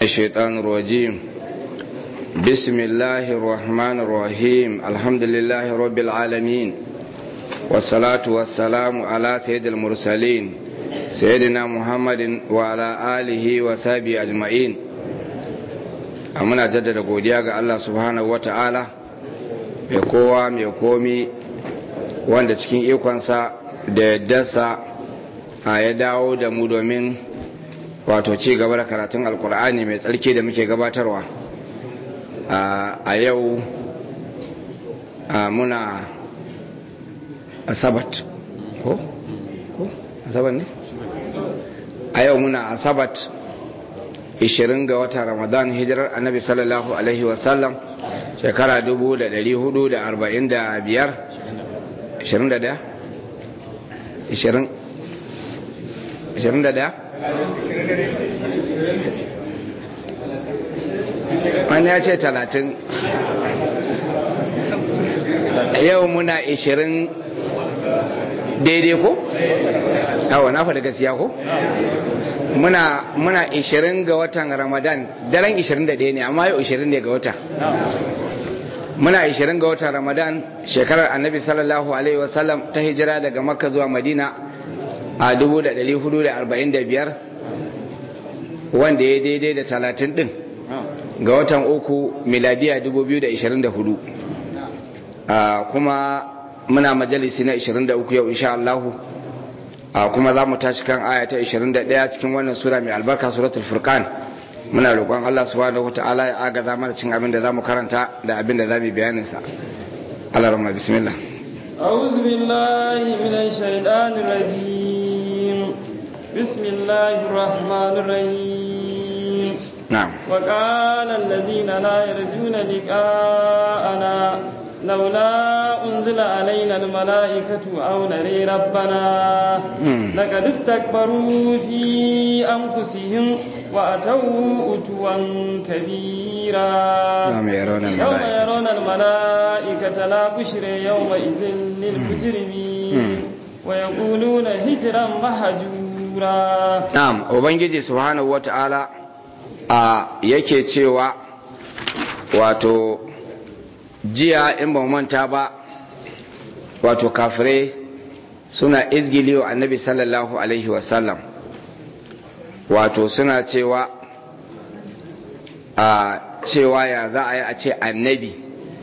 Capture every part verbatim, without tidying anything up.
الشيطان الرجيم. بسم الله الرحمن الرحيم. الحمد لله رب العالمين، والصلاة والسلام على سيد المرسلين سيدنا محمد وعلى آله وصحبه أجمعين. أمنا جدد godiya ga Allah subhanahu wata'ala mai kowa mai komi, wanda cikin ikonsa da yaddarsa a ya dawo da mu domin wato ci gaba da karatun alkur'ani mai tsarki da muke gabatarwa a yau. Muna asabat ko? asabat ne? a yau muna asabat ishirin ga watan ramadan, hijirar annabi sallallahu alaihi wasallam shekara dubu da dari hudu da arba'in da biyar. ishirin da daya? ishirin ishirin da daya? wani ya ce talatin. Yau muna ishirin daidai ko? awa na faɗi gaskiya ko? muna muna ishirin ga watan ramadan, daren ishirin da ɗaya ne amma yau ishirin ne ga wata. Muna ishirin ga watan ramadan, shekarar annabi sallallahu alaihi wasallam ta hijira daga makka zuwa madina a dubu da ɗari hudu da arba'in da biyar, wanda ya daidai da talatin ɗin ga watan uku miladiya dubu biyu da ishirin da hudu. Kuma muna majalisi na ishirin da uku yau insha Allahu. Kuma za mu tashi kan aya ta ishirin da ɗaya cikin wannan sura mai albarka, suratul furqan. Muna roƙon Allah subhanahu wataala ya agaza mana cin abin da za mu karanta da abin da za mu bayanin sa. Allah rahma, bismillah. أعوذ بالله من الشيطان الرجيم. بسم الله الرحمن الرحيم. نعم. وقال الذين لا يرجون لقاءنا لولا أنزل علينا الملائكة أو نري ربنا لقد استكبروا في أنفسهم وأتوا أتوا كبيرا يوم يرون الملائكة لا بشر يومئذ للمجرمين ويقولون هجرا مهجورا. نعم. وبنجي سبحانه وتعالى yake cewa wato jiya in ba manta ba, wato kafirai suna izgili wa annabi sallallahu alaihi wasallam, wato suna cewa a cewa ya za a yi a ce annabi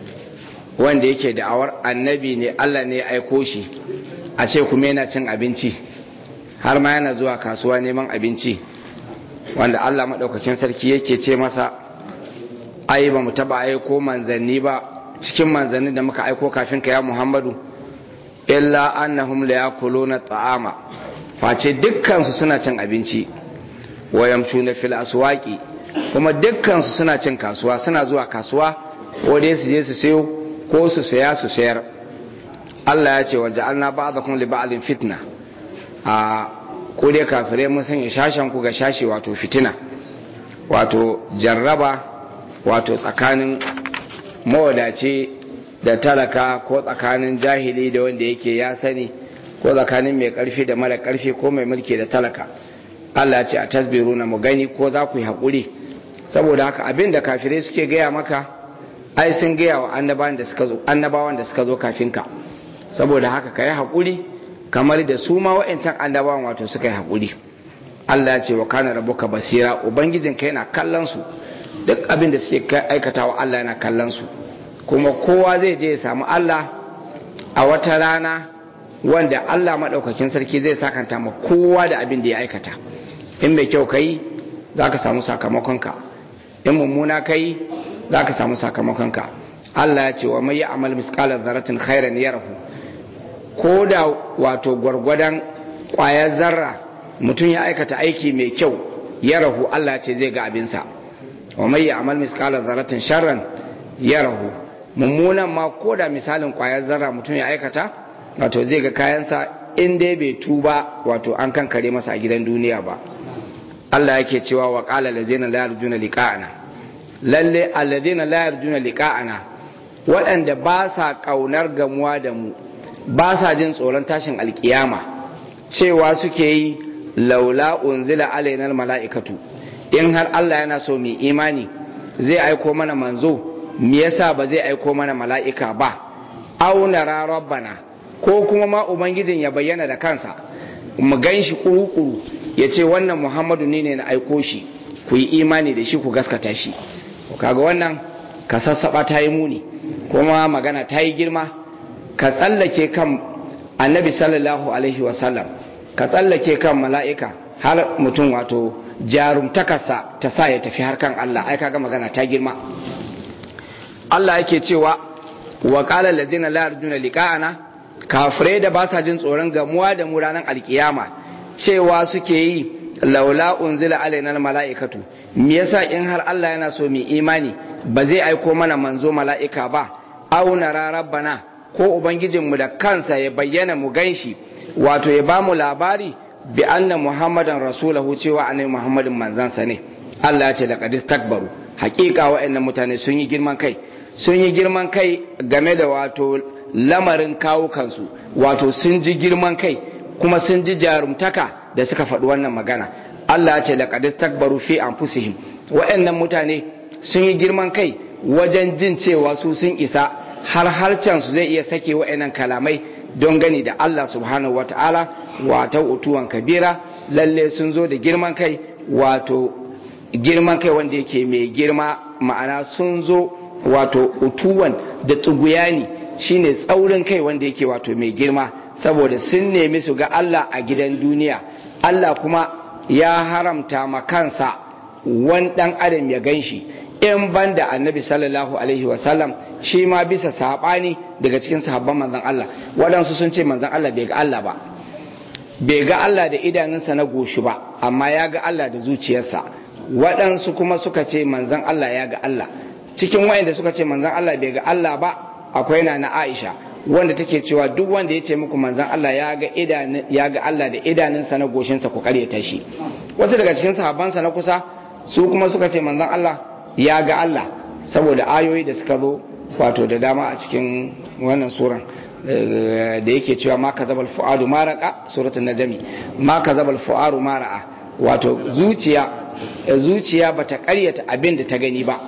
wanda yake da'awar annabi ne, Allah ne ya aiko shi, a ce kuma yana cin abinci har ma yana zuwa kasuwa neman abinci, wanda Allah maɗaukakin sarki yake ce masa ai ba mu taɓa aiko manzanni ba cikin manzannin da muka aiko kafin ka ya Muhammadu illa annahum la yakuluna ta'ama, face dukkan su suna cin abinci, wa yamshuna fil aswaqi, kuma dukkan su suna cin kasuwa, suna zuwa kasuwa ko dai su je su sayo ko su saya su sayar. Allah ya ce wa ja'alna ba'dakum li ba'din fitna, a ko dai kafirai mun sanya shashan ku ga shashi, wato fitina, wato jarraba, wato tsakanin mawadaci da talaka, ko tsakanin jahili da wanda yake ya sani, ko tsakanin mai karfi da mara karfi, ko mai mulki da talaka. Allah ce a tasbiru na mu gani ko za ku yi haƙuri. Saboda haka abin da kafirai suke gaya maka ai sun gaya wa annabawan da suka zo annabawan da suka zo kafin ka. Saboda haka ka yi haƙuri kamar da su ma wa'ancan annabawan wato suka yi haƙuri. Allah ce wa kana rabbuka basira, ubangijinka yana kallon su, duk abin da suke aikatawa Allah yana kallon su, kuma kowa zai je ya samu Allah a wata rana wanda Allah maɗaukakin sarki zai sakanta ma kowa da abin da ya aikata. In mai kyau kai za ka samu sakamakonka, in mummuna kai za ka samu sakamakonka. Allah ya ce wa mai yi amal miskalar zaratin khairan yarahu, ko da wato gwargwadon ƙwayar zarra mutum ya aikata aiki mai kyau, yarahu, Allah ce zai ga abinsa. wa mai yi amal miskalar zaratin sharran yarahu, mummunan ma ko da misalin ƙwayar zarra mutum ya aikata, wato zai ga kayansa in dai bai tuba, wato an kankare masa a gidan duniya ba. Allah yake cewa wa qala allazina la yarjuna liqa'ana, lalle allazina la yarjuna liqa'ana, waɗanda ba sa kaunar gamuwa da mu, ba sa jin tsoron tashin alkiyama, cewa suke yi laula unzila alaina mala'ikatu, in har Allah yana so mu imani zai aiko mana manzo me yasa ba zai aiko mana mala'ika ba aw nara rabbana ko kuma ma ubangijin ya bayyana da kansa mu ganshi kuru-kuru ya ce wannan Muhammadu ne ne na aiko shi ku yi imani da shi ku gaskata shi kaga wannan ka sassaba ta yi muni kuma magana ta yi girma ka tsallake kan annabi sallallahu alaihi wasallam ka tsallake kan mala'ika har mutum wato jarumtakarsa ta sa ya tafi harkan Allah ai kaga magana ta girma Allah yake cewa wa qala allazina la yarjuna liqa'ana kafirai da ba sa jin tsoron gamuwa da mu ranar alkiyama cewa suke yi laula unzila alaina mala'ikatu me yasa in har Allah yana so mu imani ba zai aiko mana manzo mala'ika ba aw nara rabbana ko ubangijinmu da kansa ya bayyana mu ganshi wato ya bamu labari bi anna muhammadan rasulahu cewa annabi muhammadin manzansa ne Allah ya ce laqad istakbaru haƙiƙa wa'annan mutane sun yi girman kai sun yi girman kai game da wato lamarin kawo kansu wato sun ji girman kai kuma sun ji jarumtaka da suka faɗi wannan magana Allah ya ce laqad istakbaru fi anfusihim wa'annan mutane sun yi girman kai wajen jin cewa su sun isa har harcen su zai iya sake wa'annan kalamai don gani da Allah subhanahu wata'ala wato utuwan kabira lalle sun zo da girman kai wato girman kai wanda yake mai girma ma'ana sun zo wato utuwan da tsuguyani shine tsaurin kai wanda yake wato mai girma saboda sun nemi su ga Allah a gidan duniya Allah kuma ya haramta ma kansa wani dan adam ya ganshi in banda annabi sallallahu alaihi wasallam shi ma bisa sabani daga cikin sahabban manzon Allah waɗansu sun ce manzon Allah bai ga Allah ba bai ga Allah da idanunsa na goshi ba amma ya ga Allah da zuciyarsa waɗansu kuma suka ce manzon Allah ya ga Allah cikin wayanda suka ce manzon Allah bai ga Allah ba akwai na na Aisha wanda take cewa duk wanda ya ce muku manzon Allah ya ga idanun ya ga Allah da idanunsa na goshinsa ku karyata shi wasu daga cikin sahabbansa na kusa su kuma suka ce manzon Allah ya ga Allah saboda ayoyi da suka zo wato da dama a cikin wannan suran da yake cewa ma kazabal fuadu maraka suratul najmi ma kazabal fuadu mara'a wato zuciya zuciya bata karyata abin da ta gani ba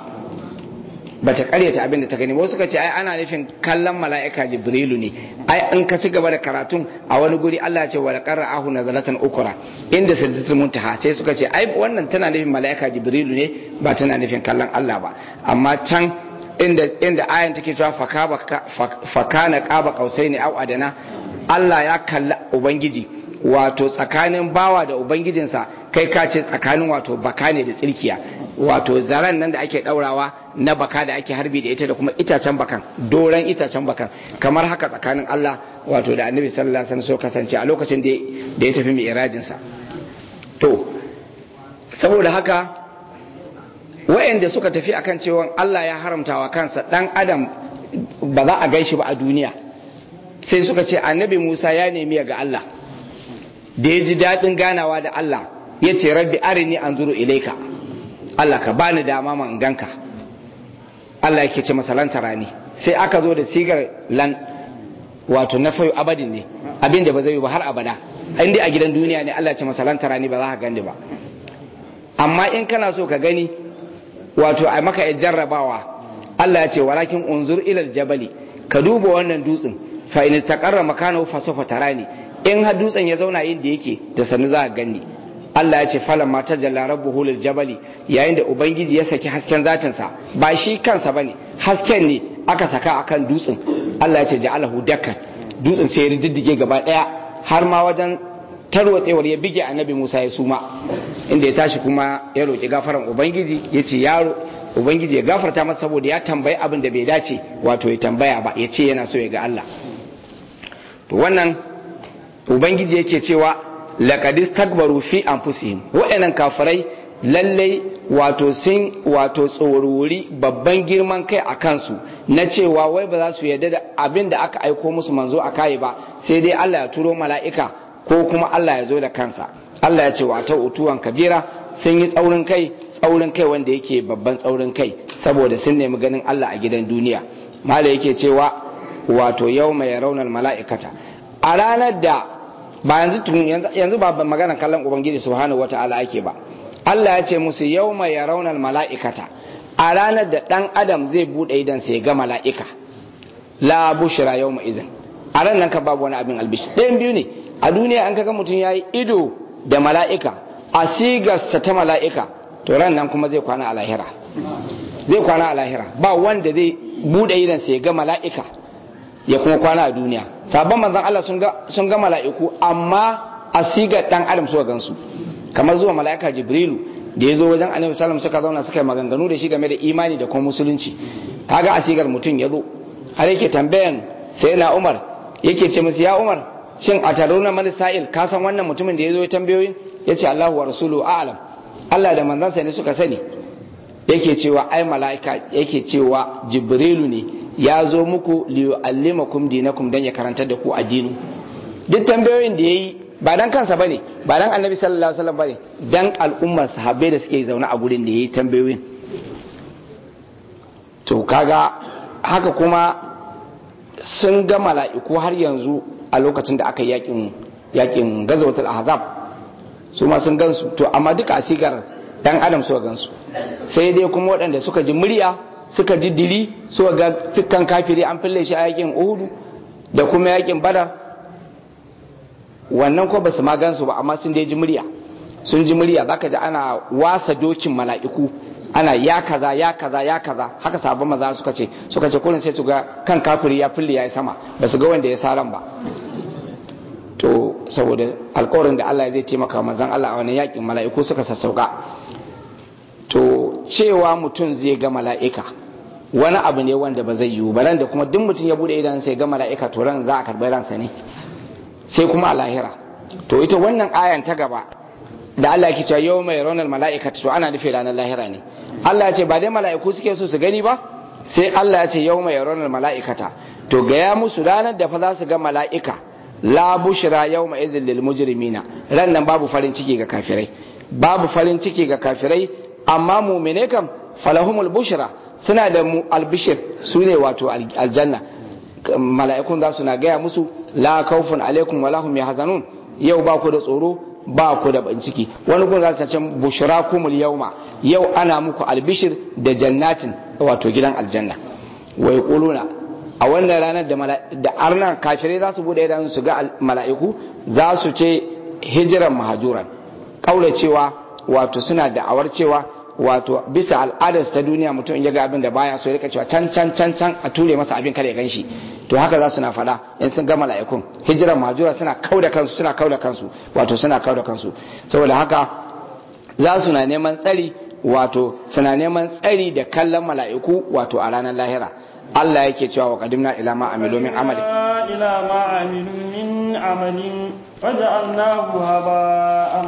bata karyata abin da ta gani wasu suka ce ai ana nufin kallon mala'ika jibrilu ne ai in ka ci gaba da karatun a wani guri Allah ya ce wala qara'ahu nazalatan ukra inda sidratul muntaha sai suka ce ai wannan tana nufin mala'ika jibrilu ne ba tana nufin kallon Allah ba amma can inda inda ayan take cewa fakaba fakana qaba qausaini au adana Allah ya kalla ubangiji wato tsakanin bawa da ubangijinsa kai ka ce tsakanin wato baka ne da tsirkiya wato zaran nan da ake daurawa na baka da ake harbi da ita da kuma itacen bakan doran itacen bakan kamar haka tsakanin Allah wato da annabi sallallahu alaihi wasallam so kasance a lokacin da da ya tafi mi'rajin sa to saboda haka wayanda suka tafi akan cewa Allah ya haramta wa kansa dan adam ba za a gaishe ba a duniya sai suka ce annabi Musa ya nemi ga Allah da ya ji daɗin ganawa da Allah ya ce rabbi arini anzuru ilaika Allah ka bani dama man ganka Allah yake ce masa rani sai aka zo da sigar lan wato na fayu abadin ne abin da ba zai yi ba har abada inda a gidan duniya ne Allah ya ce masa rani ba za ka gani ba amma in kana so ka gani wato a maka ya jarrabawa Allah ya ce walakin unzur ilal jabali ka duba wannan dutsen fa in taqarra makanahu fa sawfa tarani in har dutsen ya zauna inda yake da sanu za ka gani Allah ya ce falan ma tajalla rabbuhu lil jabali yayin da ubangiji ya saki hasken zatin sa ba shi kansa bane hasken ne aka saka akan dutsen Allah ya ce ja'alahu dakkan dutsen sai ya riddige gaba daya har ma wajen tarwatsewar ya bige annabi Musa ya suma inda ya tashi kuma ya roki gafaran ubangiji ya ce yaro ubangiji ya gafarta masa saboda ya tambayi abin da bai dace wato ya tambaya ba ya ce yana so ya ga Allah to wannan ubangiji yake cewa laqad istakbaru fi anfusihim wa'annan kafirai lallai wato sun wato tsoruri babban girman kai a kansu na cewa wai ba za su yarda da abin da aka aiko musu manzo a kai ba sai dai Allah ya turo mala'ika ko kuma Allah ya zo da kansa Allah ya ce wa ta utuwan kabira sun yi tsaurin kai tsaurin kai wanda yake babban tsaurin kai saboda sun nemi ganin Allah a gidan duniya mala yake cewa wato yau mai raunar mala'ikata a ranar da ba yanzu yanzu ba magana kallon ubangiji subhanahu wata'ala ake ba Allah ya ce musu yawma yarawna al-mala'ikata a ranar da dan adam zai bude idan sai ga mala'ika la bushra yawma idhin a ran nan ka babu wani abin albishi ɗayan biyu ne a duniya an kaga mutum yayi ido da mala'ika a sigarsa ta mala'ika to ran nan kuma zai kwana a lahira zai kwana a lahira ba wanda zai bude idan sai ga mala'ika ya kuma kwana a duniya sabon manzon Allah sun ga sun ga mala'iku amma a sigar dan adam suka gansu kamar zuwa mala'ika Jibrilu da ya zo wajen Annabi sallallahu alaihi wasallam suka zauna suka yi maganganu da shi game da imani da kuma musulunci kaga a sigar mutum ya zo har yake tambayan sai na Umar yake ce musu ya Umar shin a taruna mani sa'il ka san wannan mutumin da ya zo ya tambayoyin yace Allahu wa rasuluhu a'lam Allah da manzansa ne suka sani yake cewa ai mala'ika yake cewa Jibrilu ne ya zo muku liyu'allimakum dinakum dan ya karantar da ku addini duk tambayoyin da yayi ba dan kansa bane ba dan Annabi sallallahu alaihi wasallam bane dan al'ummar sahabbai da suke zaune a gurin da yayi tambayoyin to kaga haka kuma sun ga mala'iku har yanzu a lokacin da aka yakin yakin gazawatul ahzab su ma sun gansu to amma duka asigar dan adam suka gansu sai dai kuma waɗanda suka ji murya suka ji dili suka ga fikkan kafiri an fille shi a yakin uhudu da kuma yakin badar wannan ko basu ma gansu ba amma sun dai ji murya sun ji murya zaka ji ana wasa dokin mala'iku ana ya kaza ya kaza ya kaza haka sabon maza suka ce suka ce kullun sai su ga kan kafiri ya fille yayi sama basu ga wanda ya saran ba to saboda alƙawarin da Allah zai taimaka manzon Allah a wannan yakin mala'iku suka sassauka to cewa mutum zai ga mala'ika wani abu ne wanda ba zai yiwu ba ran da kuma duk mutum ya bude idan sai ga mala'ika to ran za a karɓi ransa ne sai kuma a lahira to ita wannan ayan ta gaba da Allah yake cewa yau mai ranar mala'ika to ana nufi ranar lahira ne Allah ya ce ba dai mala'iku suke so su gani ba sai Allah ya ce yau mai ranar mala'ikata to gaya musu ranar da fa za su ga mala'ika la bushra yawma idhil lil mujrimina ran nan babu farin ciki ga kafirai babu farin ciki ga kafirai amma mu'mine kam falahumul bushra suna da mu albishir sune wato aljanna mala'ikun za su na gaya musu la khawfun alaikum wala hum yahzanun yau ba ku da tsoro ba ku da banciki wani gun za su ce bushrakumul yawma yau ana muku albishir da jannatin wato gidan aljanna wai quluna a wannan ranar da arnan kafirai za su bude idan su ga mala'iku za su ce hijiran mahajuran kaura cewa wato suna da'awar cewa wato bisa al'adar ta duniya mutum ya ga abin da baya so ya rika cewa can can can can a ture masa abin kada ya ganshi to haka za su na faɗa in sun ga mala'ikun hijiran mahajura suna kauda kansu suna kauda kansu wato suna kauda kansu saboda haka za su na neman tsari wato suna neman tsari da kallon mala'iku wato a ranar lahira Allah yake cewa wa qadimna ila ma amilu min amali ila ma amilu min amalin waja'alnahu haba'an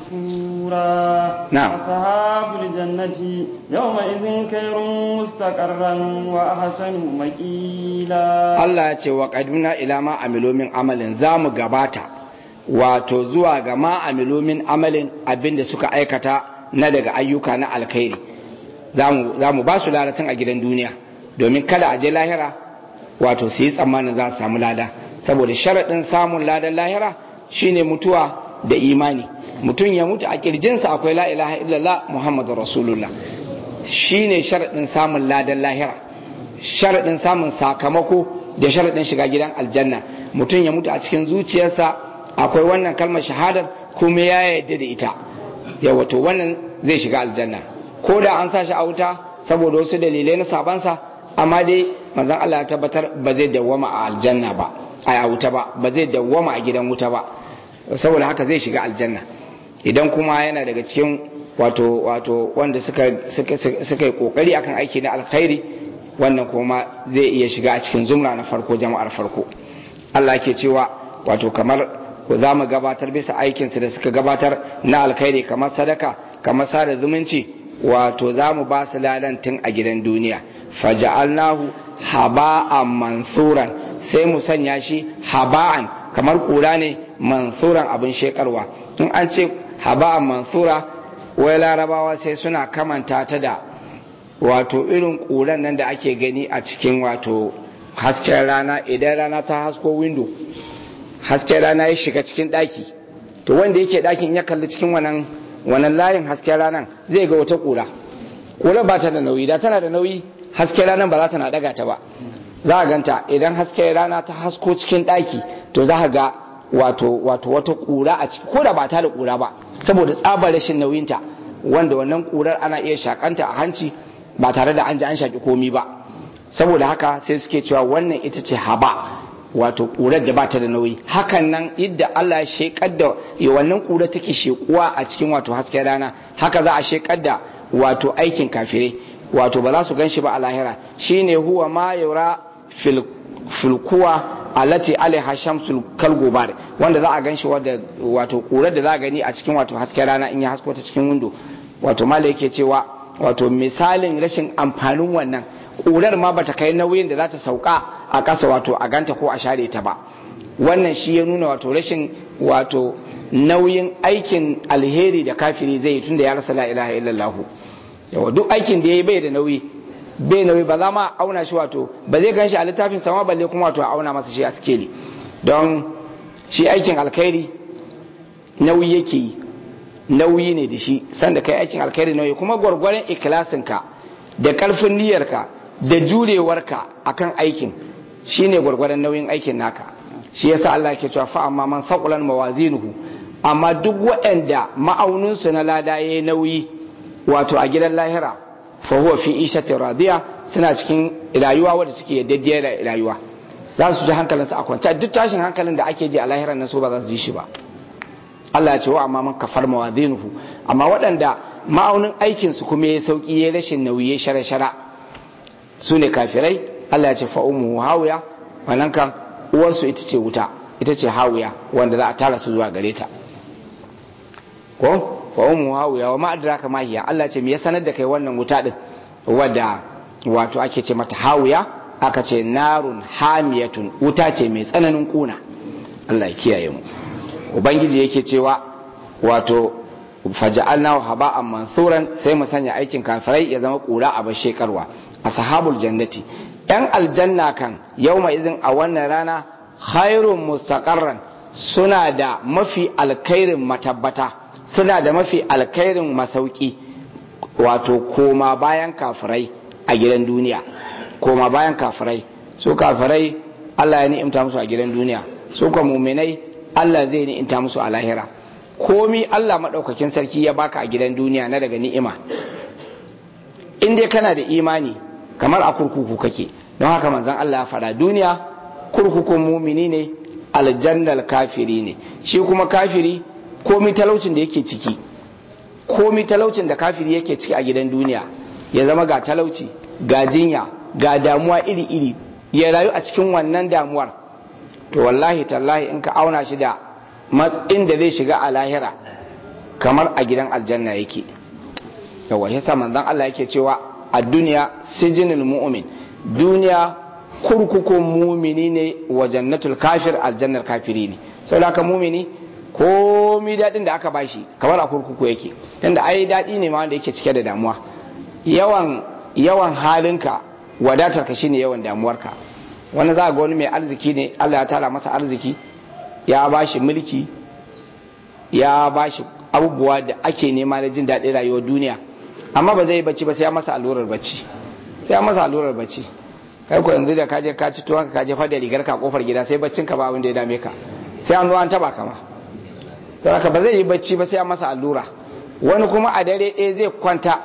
mansura na'am ashabul jannati yawma idhin khayrun mustaqarran wa ahsanu maqila Allah ya ce wa qadimna ila ma amilu min amalin zamu gabata wato zuwa ga ma amilu min amalin abinda suka aikata na daga ayyuka na alkhairi zamu zamu ba su lalatin a gidan duniya domin kada a je lahira wato su yi tsammanin za su samu lada saboda sharaɗin samun ladan lahira shine mutuwa da imani mutum ya mutu a kirjinsa akwai la ilaha illallah muhammadu rasulullah shine sharaɗin samun ladan lahira sharaɗin samun sakamako da sharaɗin shiga gidan aljanna mutum ya mutu a cikin zuciyarsa akwai wannan kalmar shahadar kuma ya yarda da ita ya wato wannan zai shiga aljanna ko da an sa shi a wuta saboda wasu dalilai na sabansa amma dai manzon Allah ya tabbatar ba zai dawwama a aljanna ba a wuta ba ba zai dawwama a gidan wuta ba saboda haka zai shiga aljanna idan kuma yana daga cikin wato wato wanda suka suka suka yi kokari akan aiki na alkhairi wannan kuma zai iya shiga a cikin zumra na farko jama'ar farko Allah ke cewa wato kamar za mu gabatar bisa aikinsu da suka gabatar na alkhairi kamar sadaka kamar sada zumunci wato za mu ba su lalantin a gidan duniya faja'alnahu haba'an mansuran sai mu sanya shi haba'an kamar kura ne mansuran abin shekarwa in an ce haba'an mansura wai larabawa sai suna kamanta ta da wato irin kuran nan da ake gani a cikin wato hasken rana idan rana ta hasko window hasken rana ya shiga cikin daki to wanda yake dakin ya kalli cikin wannan wannan layin hasken ranar zai ga wata kura kura ba ta da nauyi da tana da nauyi hasken ranar ba za ta na daga ta ba za a ganta idan hasken rana ta hasko cikin daki to za ka ga wato wato wata kura a ciki ko da ba ta da kura ba saboda tsabar rashin nauyinta wanda wannan kurar ana iya shakanta a hanci ba tare da an ji an shaki komi ba saboda haka sai suke cewa wannan ita ce haba wato kurar da bata da nauyi hakan nan yadda Allah ya shekar da ya wannan kurar take shekuwa a cikin wato hasken rana haka za a shekar da wato aikin kafirai wato ba za su ganshi ba a lahira shine huwa ma yura fil filkuwa alati alaiha shamsul kalgobar wanda za a ganshi wadda wato kurar da za a gani a cikin wato hasken rana in ya hasko ta cikin windo wato mala yake cewa wato misalin rashin amfanin wannan kurar ma bata kai nauyin da za ta sauka a ƙasa wato a ganta ko a share ta ba wannan shi ya nuna wato rashin wato nauyin aikin alheri da kafiri zai yi tunda ya rasa la ilaha illallah yawa duk aikin da yayi bai da nauyi bai nauyi ba za ma auna shi wato ba zai ganshi a littafin sama balle kuma wato a auna masa shi a skeli don shi aikin alkhairi nauyi yake yi nauyi ne da shi sanda kai aikin alkhairi nauyi kuma gwargwaron ikilasinka da karfin niyyarka da jurewarka akan aikin shine gwargwaron nauyin aikin naka shi yasa Allah yake cewa fa amma man faqulan mawazinuhu amma duk waɗanda ma'auninsu na lada yayi nauyi wato a gidan lahira fa huwa fi ishati radiya suna cikin rayuwa wadda take yaddaddiyar rayuwa za su ji hankalinsu a kwance duk tashin hankalin da ake ji a lahiran nan so ba za su ji shi ba Allah ya ce wa amma man kafar mawazinuhu amma waɗanda ma'aunin aikin su kuma ya sauki ya rashin nauyi ya shara shara su ne kafirai Allah ya ce fa ummu hawiya wannan kan uwarsu ita ce wuta ita ce hawiya wanda za a tara su zuwa gare ta ko fa ummu hawiya wa ma adraka ma hiya Allah ce me ya sanar da kai wannan wuta din wadda wato ake ce mata hawiya aka ce narun hamiyatun wuta ce mai tsananin kuna Allah ya kiyaye mu ubangiji yake cewa wato faja'alnahu haba'an mansuran sai mu sanya aikin kafirai ya zama kura a bashekarwa ashabul jannati yan aljanna kan yauma izin a wannan rana khairun mustaqarran suna da mafi alkhairin matabbata suna da mafi alkhairin masauki wato koma bayan kafirai a gidan duniya koma bayan kafirai su kafirai Allah ya ni'imta musu a gidan duniya su kuma mu'minai Allah zai ni'imta musu a lahira komi Allah madaukakin sarki ya baka a gidan duniya na daga ni'ima in dai kana da imani kamar a kurkuku kake don haka manzon Allah ya fara duniya kurkukun mumini ne aljannal kafiri ne shi kuma kafiri komi talaucin da yake ciki komi talaucin da kafiri yake ciki a gidan duniya ya zama ga talauci ga jinya ga damuwa iri-iri ya rayu a cikin wannan damuwar to wallahi tallahi in ka auna shi da matsayin da zai shiga a lahira kamar a gidan aljanna yake yawa yasa manzon Allah yake cewa a duniya sijinul mu'min duniya kurkukun mumini ne wa jannatul kafir aljannar kafiri ne saboda haka mumini komi daɗin da aka bashi kamar a kurkuku yake tunda ai daɗi ne ma wanda yake cike da damuwa yawan yawan halinka wadatar ka shine yawan damuwarka wani za ga wani mai arziki ne Allah ya tara masa arziki ya bashi mulki ya bashi abubuwa da ake nema na jin daɗin rayuwar duniya amma ba zai yi bacci ba sai ya masa allurar bacci sai ya masa allurar bacci kai ko yanzu da kaje ka ci tuwon ka je fada rigar ka kofar gida sai baccin ka ba wanda ya dame ka sai an zo an taba kama saboda ba zai yi bacci ba sai ya masa allura wani kuma a dare ɗaya zai kwanta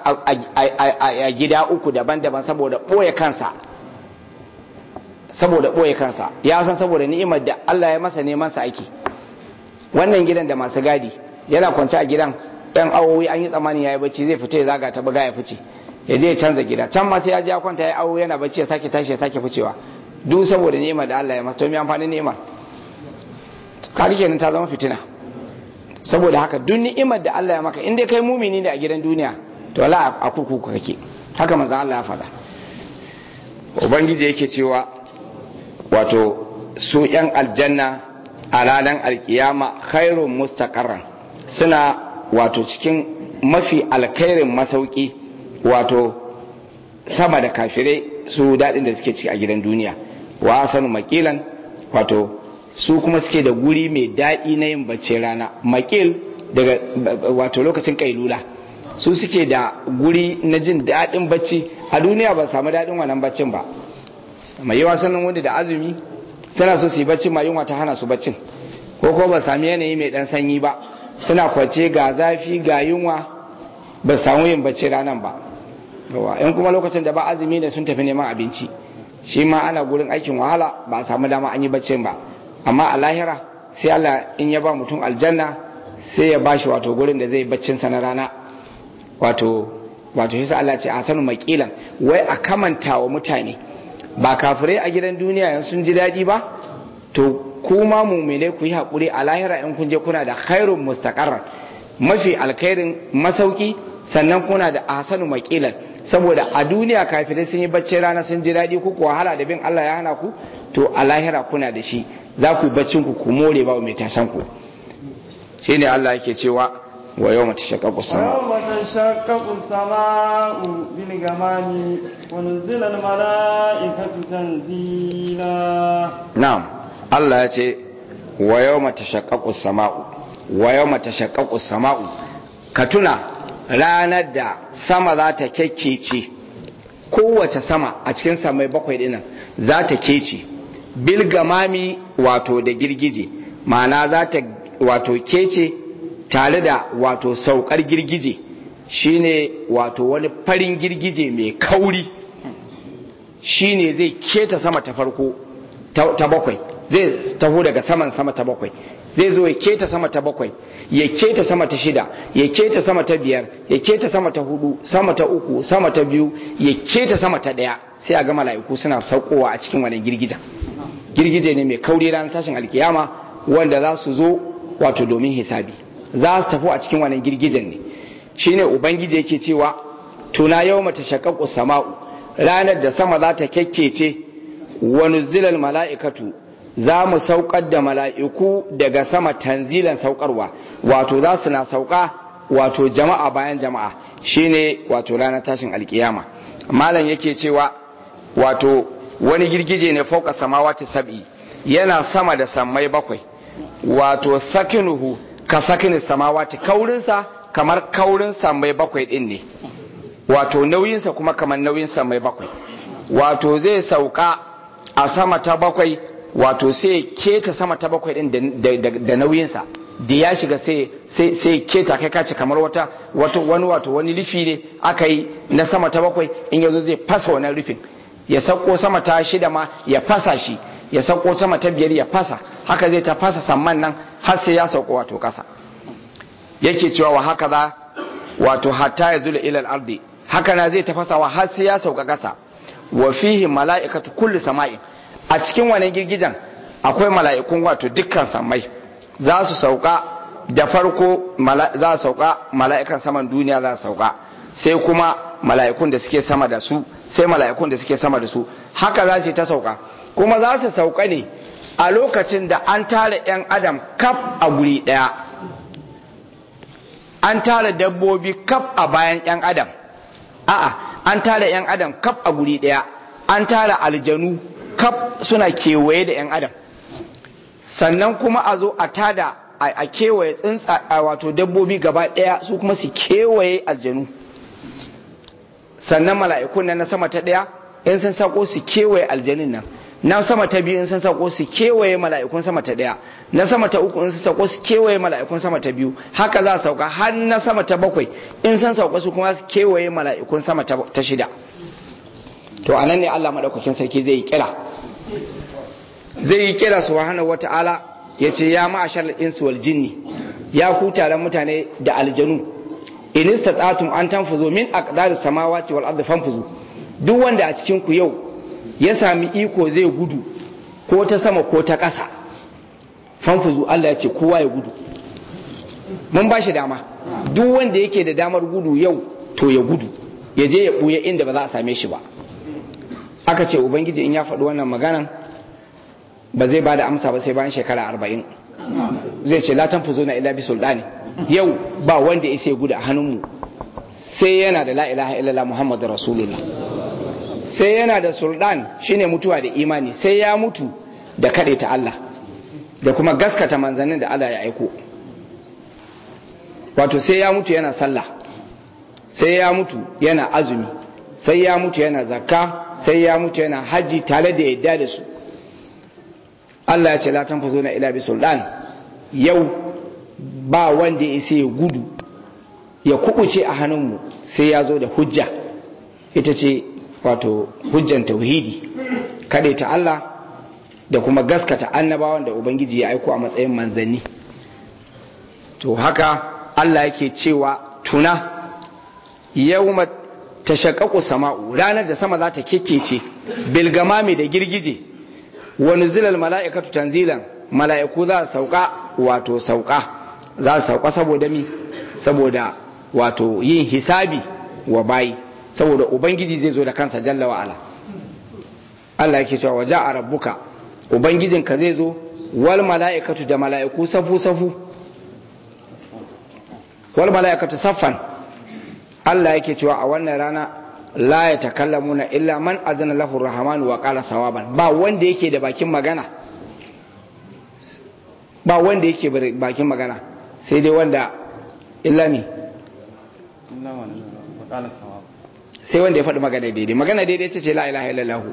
a gida uku daban-daban saboda ɓoye kansa saboda ɓoye kansa ya san saboda ni'imar da Allah ya masa neman sa aiki wannan gidan da masu gadi yana kwance a gidan ɗan awowi an yi tsammani ya yi bacci zai fita ya zaga ta buga ya fice ya je ya canza gida can ma sai ya je ya kwanta ya awo yana bacci ya sake tashi ya sake ficewa duk saboda ni'imar da Allah ya masa to me amfani ni'imar kaji kenan ta zama fitina saboda haka duk ni'imar da Allah ya maka in dai kai mumini ne a gidan duniya to wala a kurkuku kake haka manzo Allah ya faɗa ubangiji yake cewa wato su yan aljanna a ranar alkiyama khairun mustaqarran suna wato cikin mafi alkhairin masauki wato sama da kafirai su daɗin da suke ciki a gidan duniya wa sanu makilan wato su kuma suke da guri mai daɗi na yin bacci rana makil daga wato lokacin kailula su suke da guri na jin daɗin bacci a duniya ba samu daɗin wannan baccin ba mai yawa sanin wanda da azumi suna so su yi baccin ma yunwa ta hana su baccin ko ko ba sami yanayi mai ɗan sanyi ba suna kwance ga zafi ga yunwa ba samu yin bacci ranar ba in kuma lokacin da ba azumi ne sun tafi neman abinci shi ma ana gurin aikin wahala ba a samu dama an yi baccin ba amma a lahira sai Allah in ya ba mutum aljanna sai ya bashi wato gurin da zai baccin sa na rana wato wato shi Allah ce a sanu makilan wai a kamanta wa mutane ba kafirai a gidan duniya yan sun ji daɗi ba to kuma mu'mine ku yi haƙuri a lahira in kun je kuna da khairun mustaqarran mafi alkhairin masauki sannan kuna da ahsanu maqilan saboda a duniya kafirai sun yi bacci rana sun ji daɗi ku wahala da bin Allah ya hana ku to a lahira kuna da shi za ku yi baccin ku ku more ba mai tashan ku shine Allah yake cewa wa yawma tashaqqaqu sama wa tashaqqaqu sama'u bil gamami wa nuzila al mala'ikatu tanzila na'am Allah ya ce wa yawma tashaqqaqu sama'u wa yawma tashaqqaqu sama'u ka tuna ranar da sama za ta kekkece kowace sama a cikin samai bakwai dinnan za ta kece bil gamami wato da girgije ma'ana za ta wato kece tare da wato saukar girgije shine wato wani farin girgije mai kauri shine zai keta sama ta farko ta bakwai zai taho daga saman sama ta bakwai zai zo ya keta sama ta bakwai ya keta sama ta shida ya keta sama ta biyar ya keta sama ta hudu sama ta uku sama ta biyu ya keta sama ta daya sai a ga mala'iku suna saukowa a cikin wannan girgijen girgije ne mai kauri ranar tashin alkiyama wanda za su zo wato domin hisabi za su tafi a cikin wannan girgijen ne shine ubangiji yake cewa tuna yawma tashaqqaqu sama'u ranar da sama za ta kekkece wa nuzilal mala'ikatu za mu saukar da mala'iku daga sama tanzilan saukarwa wato za su na sauka wato jama'a bayan jama'a shine wato ranar tashin alkiyama malam yake cewa wato wani girgije ne fauka samawati sab'i yana sama da sammai bakwai wato sakinuhu ka sakini samawati kaurinsa kamar kaurin sammai bakwai din ne wato nauyinsa kuma kamar nauyin sammai bakwai wato zai sauka a sama ta bakwai wato sai keta sama ta bakwai din da nauyinsa da ya shiga sai keta kai kace kamar wata wani wato wani rufi ne aka yi na sama ta bakwai in yazo zai fasa wannan rufin ya sauko sama ta shida ma ya fasa shi ya sauko sama ta biyar ya fasa haka zai ta fasa samman nan har sai ya sauko wato kasa yake cewa wa haka za wato hatta ya zula ilal ardi haka na zai ta fasawa har sai ya sauka kasa wa fihi mala'ikatu kulli sama'in a cikin wannan girgijan akwai mala'ikun wato dukkan samai za su sauka da farko za su sauka mala'ikan saman duniya za su sauka sai kuma mala'ikun da suke sama da su sai mala'ikun da suke sama da su haka za su ta sauka kuma za su sauka ne a lokacin da an tara 'yan adam kaf a guri daya an tara dabbobi kaf a bayan 'yan adam a'a an tara 'yan adam kaf a guri daya an tara aljanu kaf suna kewaye da 'yan adam sannan kuma a zo a tada a kewaye tsuntsa a wato dabbobi gaba daya su kuma su kewaye aljanu sannan mala'ikun nan na sama ta daya in sun sako su kewaye aljanin nan na sama ta biyu in sun sako su kewaye mala'ikun sama ta daya na sama ta uku in sun sako su kewaye mala'ikun sama ta biyu haka za su sauka har na sama ta bakwai in sun sauka su kuma su kewaye mala'ikun sama ta shida to anan ne Allah madaukakin sarki zai yi kira zai yi kira subhanahu wata'ala yace ya ma'ashar insu wal jinni ya ku taron mutane da aljanu in istata'tum an tanfuzu min aqdaris samawati wal ardi fanfuzu duk wanda a cikin ku yau ya sami iko zai gudu ko ta sama ko ta ƙasa fanfuzu Allah ya ce kowa ya gudu mun ba shi dama duk wanda yake da damar gudu yau to ya gudu ya je ya ɓuya inda ba za a same shi ba aka ce ubangiji in ya faɗi wannan maganan ba zai ba da amsa ba sai bayan shekara arba'in zai ce latan fuzo na ila bi sultani yau ba wanda ya sai gudu a hannunmu sai yana da la ilaha illallah muhammadu rasulullah sai yana da sultan shine mutuwa da imani sai ya mutu da kaɗe ta Allah da kuma gaskata manzannin da Allah ya aiko wato sai ya mutu yana sallah, sai ya mutu yana azumi, sai ya mutu yana zakka, sai ya mutu yana haji tare da yadda da su. Allah ya ce la tanfuzuna ila bi sultan, yau ba wanda ya isa ya gudu ya kubuce a hannunmu sai ya zo da hujja, ita ce wato hujjan tauhidi, kada ta Allah da kuma gaskata annabawan da ubangiji ya aiko a matsayin manzanni. To haka Allah yake cewa tuna yawma tashaqqaqu sama'u, ranar da sama za ta kekkece, bil gamami da girgije, wa nuzilal mala'ikatu tanzilan, mala'iku za su sauka wato sauka, za su sauka saboda mi, saboda wato yin hisabi wa bayi, saboda ubangiji zai zo da kansa jalla wa ala. Allah yake cewa waja'a rabbuka, ubangijinka zai zo, wal mala'ikatu da mala'iku safu safu, wal mala'ikatu saffan. Allah yake cewa a wannan rana la ya takallamuna illa man azana lahu rahmanu wa qala sawaban, ba wanda yake da bakin magana, ba wanda yake bakin magana sai dai wanda illa mi sai wanda ya faɗi magana daidai. Magana daidai ta ce la ilaha illallah,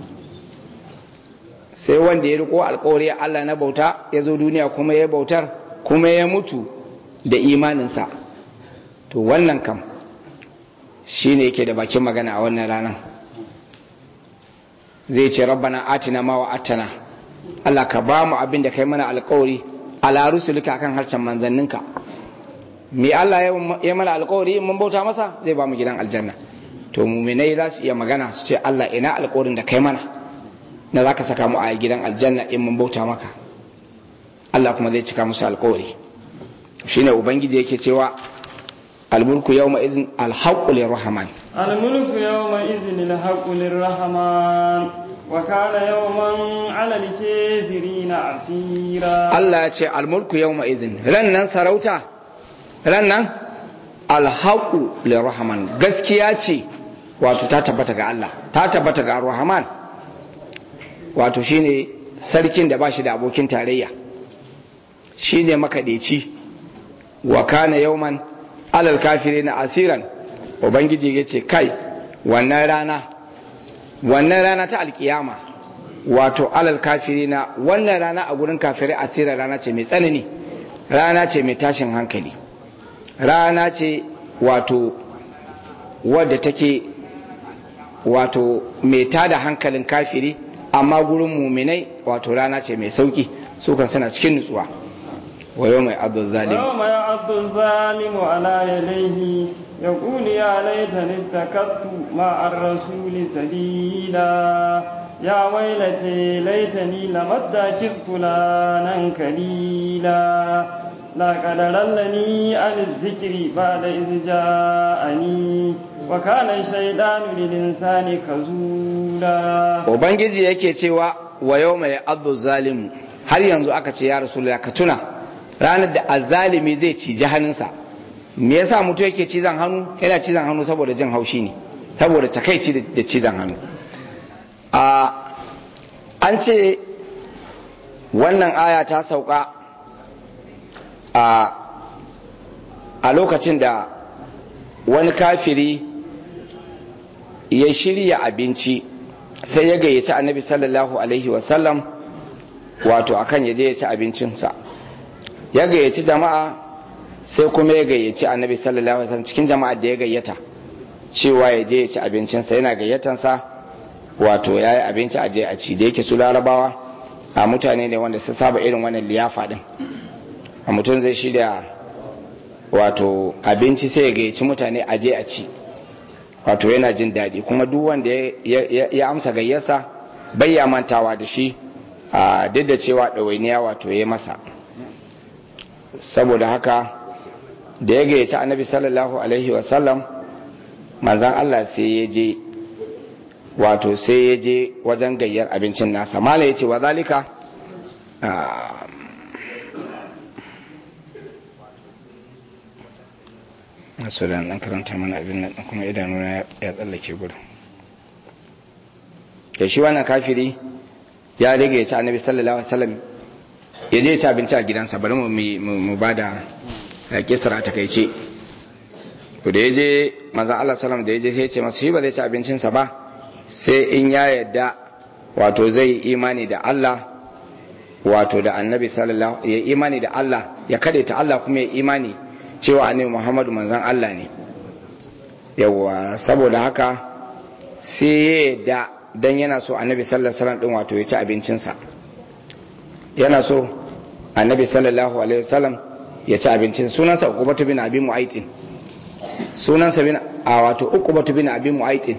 sai wanda ya riko alƙawari Allah na bauta, ya zo duniya kuma ya bautar kuma ya mutu da imaninsa, to wannan kam shi ne yake da bakin magana a wannan ranar. Zai ce rabbana atina ma wa attana, Allah ka ba mu abin da kai mana alƙawari ala rusulika akan harshen manzanninka. Me Allah ya mana alƙawari mun bauta masa zai ba mu gidan aljanna. To muminai za su iya magana su ce Allah ina alƙawarin da kai mana na za ka saka mu a gidan aljanna in mun bauta maka. Allah kuma zai cika musu alƙawari. Shine ubangiji yake cewa الملك يومئذ الحق للرحمن الملك يومئذ الحق للرحمن وكان يوما على الكافرين عسيرا. الله يقول الملك يومئذ رنن سروتا رنن الحق للرحمن gaskiya ce wato ta tabbata ga Allah, ta tabbata ga Ar-Rahman, wato shine sarkin da bashi da abokin tarayya, shine makadeci. Wa kana yawman alal kafiri na asiran, ubangiji ya ce kai wannan rana wannan rana ta alkiyama wato alal kafiri na wannan rana a gurin kafirai asiran rana ce mai tsanani, rana ce mai tashin hankali, rana ce wato wadda take wato mai tada hankalin kafiri, amma gurin muminai wato rana ce mai sauki, su kan suna cikin nutsuwa. ويوم يعض الظالم ويوم يعض الظالم على يديه يقول يا ليتني اتخذت مع الرسول سبيلا يا ويلتي ليتني لم اتخذ فلانا خليلا لقد ضلني عن الذكر بعد إذ جاءني وكان الشيطان للإنسان خذولا. وبنجي yake cewa wa yawma ya'addu zalim, har yanzu aka ce ya rasulullah ka tuna ranar da azzalimi zai ciji hannunsa. Me yasa mutum yake cizon hannu? Yana cizon hannu saboda jin haushi ne, saboda takaici da cizon hannu. a an ce wannan aya ta sauka a a lokacin da wani kafiri ya shirya abinci sai ya gayyaci annabi sallallahu alaihi wasallam wato akan ya je ya ci abincinsa. Ya gayyaci jama'a sai kuma ya gayyaci annabi sallallahu alaihi wasallam cikin jama'a da ya gayyata cewa ya je ya ci abincinsa. Yana gayyatansa wato ya yi abinci a je a ci, da yake su larabawa a mutane ne wanda su saba irin wannan liyafa din. A mutum zai shirya wato abinci sai ya gayyaci mutane a je a ci, wato yana jin daɗi, kuma duk wanda ya amsa gayyarsa bai ya mantawa da shi, a duk da cewa ɗawainiya wato ya masa. Saboda haka da ya gayyaci annabi sallallahu alaihi wasallam, manzan Allah sai ya je wato sai ya je wajen gayyar abincin nasa. Mala ya ce wa zalika masu da ɗan karanta mana abin nan kuma idanuna ya tsallake gudu. Da shi wannan kafiri ya rage ya ci annabi sallallahu alaihi wasallam ya je ya ci abinci a gidansa. Bari mu ba da a kisra ta kai ce to da yaje manzon Allah sallam da yaje sai ya ce masa shi ba zai ci abincin sa ba sai in ya yadda wato zai imani da Allah wato da annabi sallallahu ya imani da Allah ya kadaita Allah kuma ya imani cewa annabi Muhammadu manzon Allah ne yawa saboda haka sai da dan yana so annabi sallallahu alaihi wasallam din wato ya ci abincin sa yana so annabi sallallahu alaihi wasallam ya ci abincin sunansa Uqbatu bin Abi Mu'aytin sunansa bin a wato Uqbatu bin Abi Mu'aytin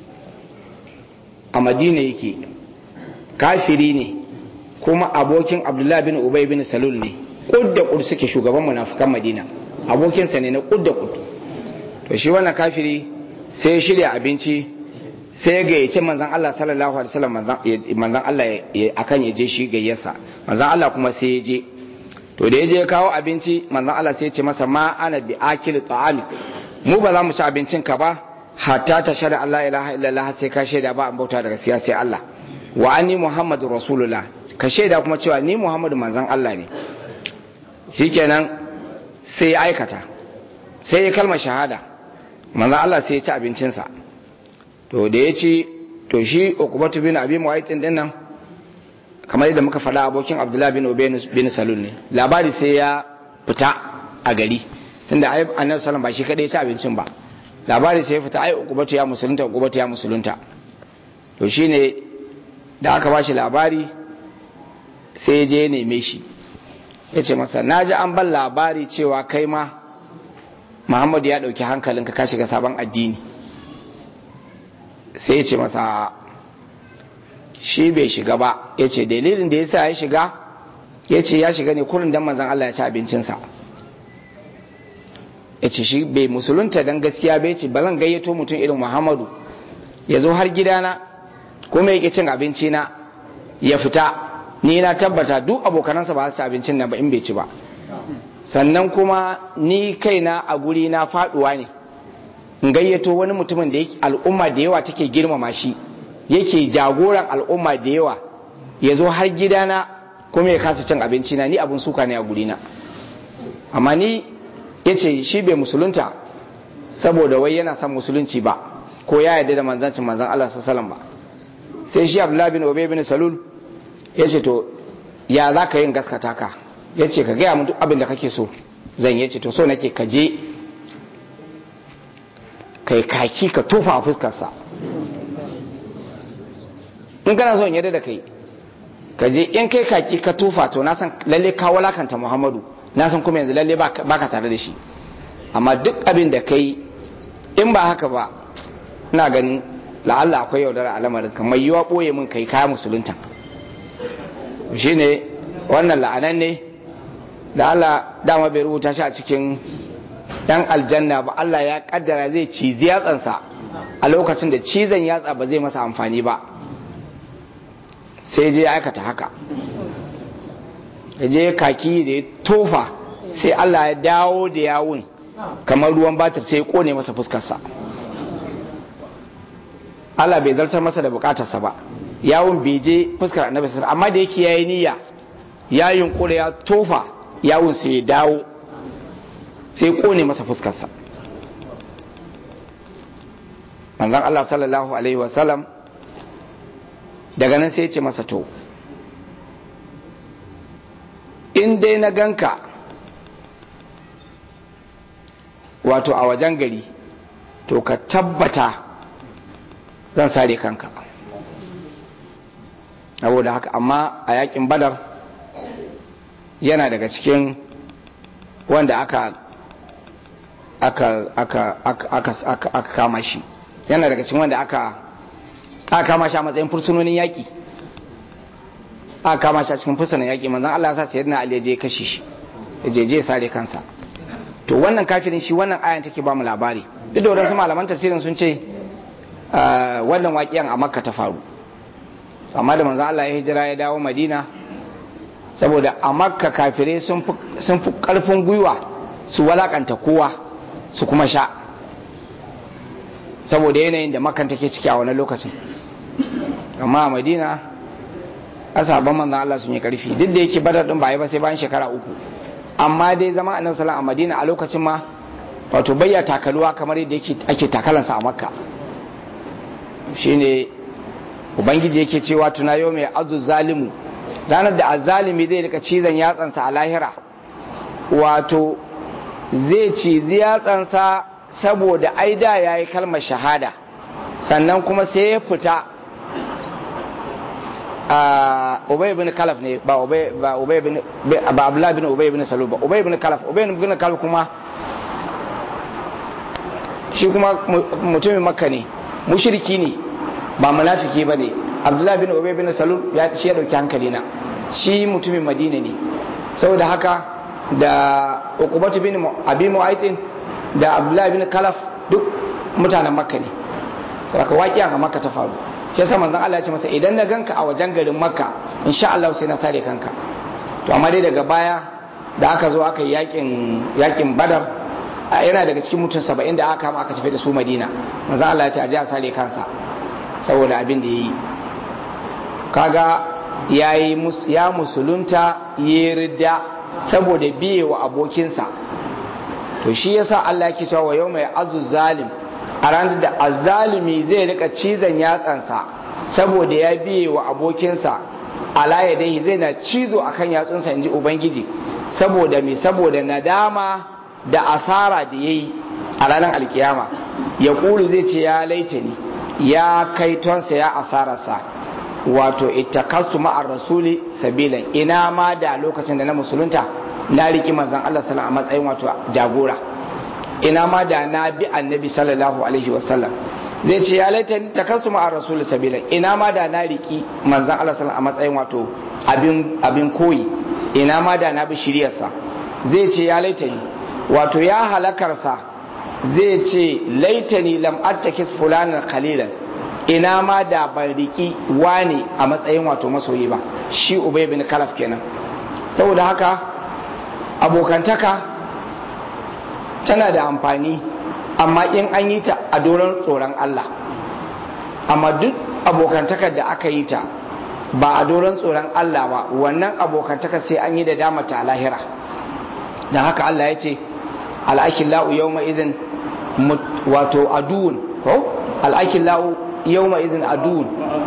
a Madina yake kafiri ne kuma abokin Abdullah bin Ubay bin Salul ne kudda kud suke shugaban munafikan Madina abokinsa ne na kudda kud to shi wannan kafiri sai ya shirya abinci sai ya gayyace manzon Allah sallallahu alaihi wasallam manzon Allah akan ya je shi gayyarsa manzon Allah kuma sai ya je to da ya je kawo abinci manzon Allah sai ya ce masa ma ana bi akil ta'ami mu ba za mu ci abincin ka ba hatta ta shada Allah ilaha illallah sai ka shaida ba an bauta daga siya sai Allah wa anni muhammadu rasulullah ka shaida kuma cewa ni muhammadu manzon Allah ne shikenan sai ya aikata sai ya kalmar shahada manzon Allah sai ya ci abincinsa to da ya ci to shi Uqbatu bin Abi Mu'aytin din nan kamar yadda muka faɗa abokin Abdullah bin Ubay bin Salul ne labari sai ya fita a gari tunda ai Annabi sallallahu ba shi kadai ya ci abincin ba labari sai ya fita ai Uqbatu ya musulunta Uqbatu ya musulunta to shine da aka bashi labari sai ya je ya neme shi ya ce masa naji an ban labari cewa kai ma Muhammadu ya dauki hankalinka ka shiga sabon addini sai ya ce masa shi bai shiga ba ya ce dalilin da ya sa ya shiga ya ce ya shiga ne kurin don manzan Allah ya ci abincinsa ya ce shi bai musulunta don gaskiya bai ce ba zan gayyato mutum irin Muhammadu ya zo har gidana kuma ya ƙi cin abinci na ya fita ni na tabbata duk abokanansa ba su ci abincin nan ba in bai ci ba sannan kuma ni kaina a guri na faduwa ne in gayyato wani mutumin da yake al'umma da yawa take girmama shi yake jagoran al'umma da yawa ya zo har gidana kuma ya kasa cin abinci na ni abin suka ne a gurina amma ni ya ce shi bai musulunta saboda wai yana son musulunci ba ko ya yarda da manzancin manzan Allah sallallahu ba sai shi Abdullah bin Ubay bin Salul ya ce to ya za ka yin gaskata ka ya ce ka gaya mun duk abin da kake so zan ya ce to so nake ka je kai kaki ka tofa a fuskarsa in kana so in yarda da kai ka je in kai kaki ka tofa to na san lalle ka walakanta Muhammadu na san kuma yanzu lalle baka tare da shi amma duk abin da kai in ba haka ba ina ganin la'alla akwai yaudara a lamarin ka mai yiwa boye min kai kaya musulunta shine wannan la'anan ne da Allah dama bai rubuta shi a cikin dan aljanna ba Allah ya kaddara zai cizi yatsansa a lokacin da cizon yatsa ba zai masa amfani ba sai je ya aikata haka ya je kaki da ya tofa sai Allah ya dawo da yawun kamar ruwan batir sai ya kone masa fuskarsa Allah bai zartar masa da bukatarsa ba yawun bai je fuskar annabi sallallahu amma da yake yayi niyya ya yunkure ya tofa yawun sai ya dawo sai kone masa fuskarsa manzon Allah sallallahu alaihi wasallam daga nan sai ya ce masa to in dai na ganka wato a wajen gari to ka tabbata zan sare kanka saboda haka amma a yakin badar yana daga cikin wanda aka aka aka aka aka aka, aka kama shi yana daga cikin wanda aka aka kama shi a matsayin fursunonin yaki aka kama shi a cikin fursunan yaki manzon Allah ya sa sayyidina Ali ya je kashe shi ya je je sare kansa to wannan kafirin shi wannan ayan take ba mu labari duk da wadansu malaman tafsirin sun ce wannan waƙiyan a Makka ta faru amma da manzon Allah ya hijira ya dawo Madina saboda a Makka kafirai sun fi sun fi karfin gwiwa su walakanta kowa su kuma sha saboda yanayin da Makka take ciki a wannan lokacin amma a Madina asaban manzon Allah sun yi karfi duk da yake Badar din ba yi ba sai bayan shekara uku amma dai zama annabi sallallahu a Madina a lokacin ma wato bayya takaluwa kamar yadda yake ake takalansa a Makka. Shine ubangiji yake cewa tuna yau mai azu zalimu, ranar da azzalimi zai rika cizon yatsansa a lahira, wato zai cizi yatsansa saboda aida ya yi kalmar shahada, sannan kuma sai ya fita a Ubay bin Kalaf ne ba Ubay ba Ubay bin ba Abdullah bin Ubay bin Salul ba Ubay bin Kalaf Ubay bin Kalaf kuma shi kuma mutumin Makka ne, mushriki ne ba munafiki bane. Abdullah bin Ubay bin Salul ya shi ya dauki hankali na, shi mutumin Madina ne. Saboda haka da Uqbah bin Abi Mu'ayth da Abdullah bin Kalaf duk mutanen Makka ne. Saka waƙiya a Makka ta faru. Shi yasa manzon Allah ya ce masa idan na ganka a wajen garin Makka insha Allah sai na sare kanka. To amma dai daga baya da aka zo aka yi yakin yakin Badar, yana daga cikin mutum saba'in da aka kama aka tafi da su Madina. Manzon Allah ya ce a je a sare kansa saboda abin da yayi. Kaga yayi ya musulunta ya ridda saboda biye wa abokinsa. To shi yasa Allah yake cewa wa yawma ya'azzu zalim, a ranar da azzalimi zai rika cizon yatsansa saboda ya biye wa abokinsa, ala ya dai zai na cizo akan yatsunsa inji ubangiji, saboda me saboda nadama da asara da yayi a ranar alkiyama. Ya kulu zai ce ya laitani, ya kaitonsa ya asararsa, wato ittakastu ma'ar rasuli sabilan, ina ma da lokacin da na musulunta na riki manzon Allah sallallahu alaihi wasallam a matsayin wato jagora, ina ma da na bi annabi sallallahu alaihi wasallam. Zai ce ya laita ni takastu ma'ar rasuli sabilan, ina ma da na riki manzon Allah sallallahu a matsayin wato abin abin koyi, ina ma da na bi shiriyarsa. Zai ce ya laita ni, wato ya halakarsa, zai ce laitani lam attakis fulanan khalilan, ina ma da ban riki wani a matsayin wato masoyi ba. Shi Ubay bin Kalaf kenan. Saboda haka abokantaka tana da amfani, amma in an yi ta a doron tsoron Allah. Amma duk abokantakar da aka yi ta ba a doron tsoron Allah ba, wannan abokantaka sai an yi da damata a lahira. don haka Allah ya ce al'akillahu yawma izin wato aduun ko al'akillahu yawma izin aduun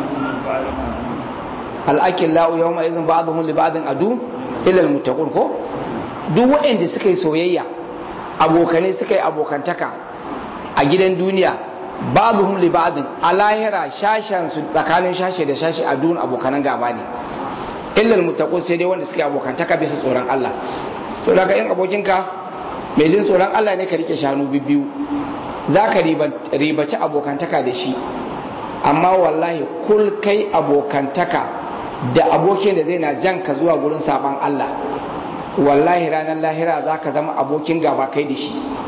al'akillahu yawma izin ba'dhum li ba'din aduun illa al-muttaqun ko duk waɗanda suka yi soyayya abokane suka yi abokantaka a gidan duniya ba'dhum li ba'din a lahira shashan su tsakanin shashe da shashe aduun abokanan gaba ne illa al-muttaqun sai dai wanda suka yi abokantaka bisa tsoron Allah sau da ka yin abokinka mai jin tsoron Allah ne ka rike shanu biyu za ka ribaci abokantaka da shi, amma wallahi kul kai abokantaka da abokin da zai na jan ka zuwa gurin saban Allah, wallahi ranar lahira za ka zama abokin gaba kai da shi,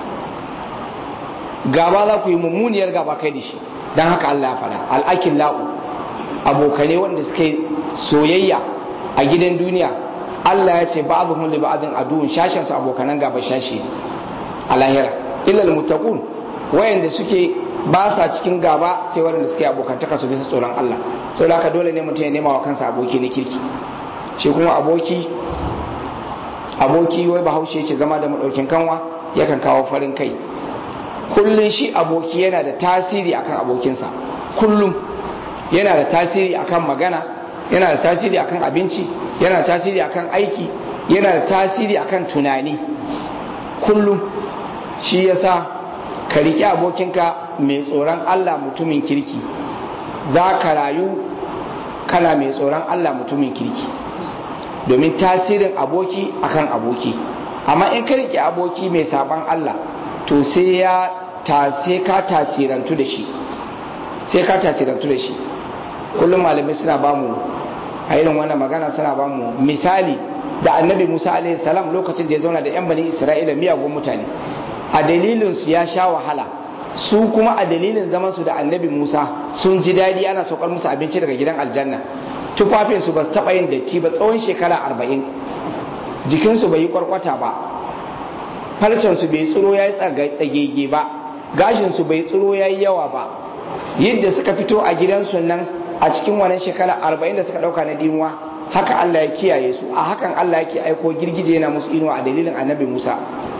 gaba za ku yi mummuniyar gaba kai da shi. Don haka Allah ya faɗa al'akin la'u abokane wanda suke soyayya a gidan duniya, Allah ya ce ba'dhum li ba'dhin aduwwun, shashin su abokanan gaba shashi a lahira illa almuttaqun, wayanda suke ba sa cikin gaba sai wanda suke abokantaka su bisa tsoron Allah. Saboda haka dole ne mutum ya nema wa kansa aboki na kirki. Shi kuma aboki aboki wai Bahaushe ce zama da madaukin kanwa yakan kawo farin kai. Kullun shi aboki yana da tasiri akan abokinsa, kullum yana da tasiri akan magana, yana da tasiri akan abinci, yana da tasiri akan aiki, yana da tasiri akan tunani. Kullum shi yasa ka riƙe abokinka mai tsoron Allah mutumin kirki, za ka rayu kana mai tsoron Allah mutumin kirki, domin tasirin aboki akan aboki. Amma in ka riƙe aboki mai saban Allah to sai ya ta sai ka tasirantu da shi, sai ka tasirantu da shi. Kullum malamai suna bamu a irin wannan magana suna ba mu misali da annabi Musa alaihi salam lokacin da ya zauna da yan bani Isra'ila miyagun mutane, a dalilin su ya sha wahala, su kuma a dalilin zaman su da annabi Musa sun ji dadi, ana saukar musu abinci daga gidan aljanna, tufafin su ba su taba yin datti ba tsawon shekara arba'in, jikin su bai yi kwarkwata ba, farcen su bai tsiro yayi tsagege ba, gashin su bai tsiro yayi yawa ba. Yadda suka fito a gidansu nan a cikin wannan shekara arba'in da suka dauka na dimuwa haka Allah ya kiyaye su a hakan Allah yake aiko girgije yana musu inuwa a dalilin annabi Musa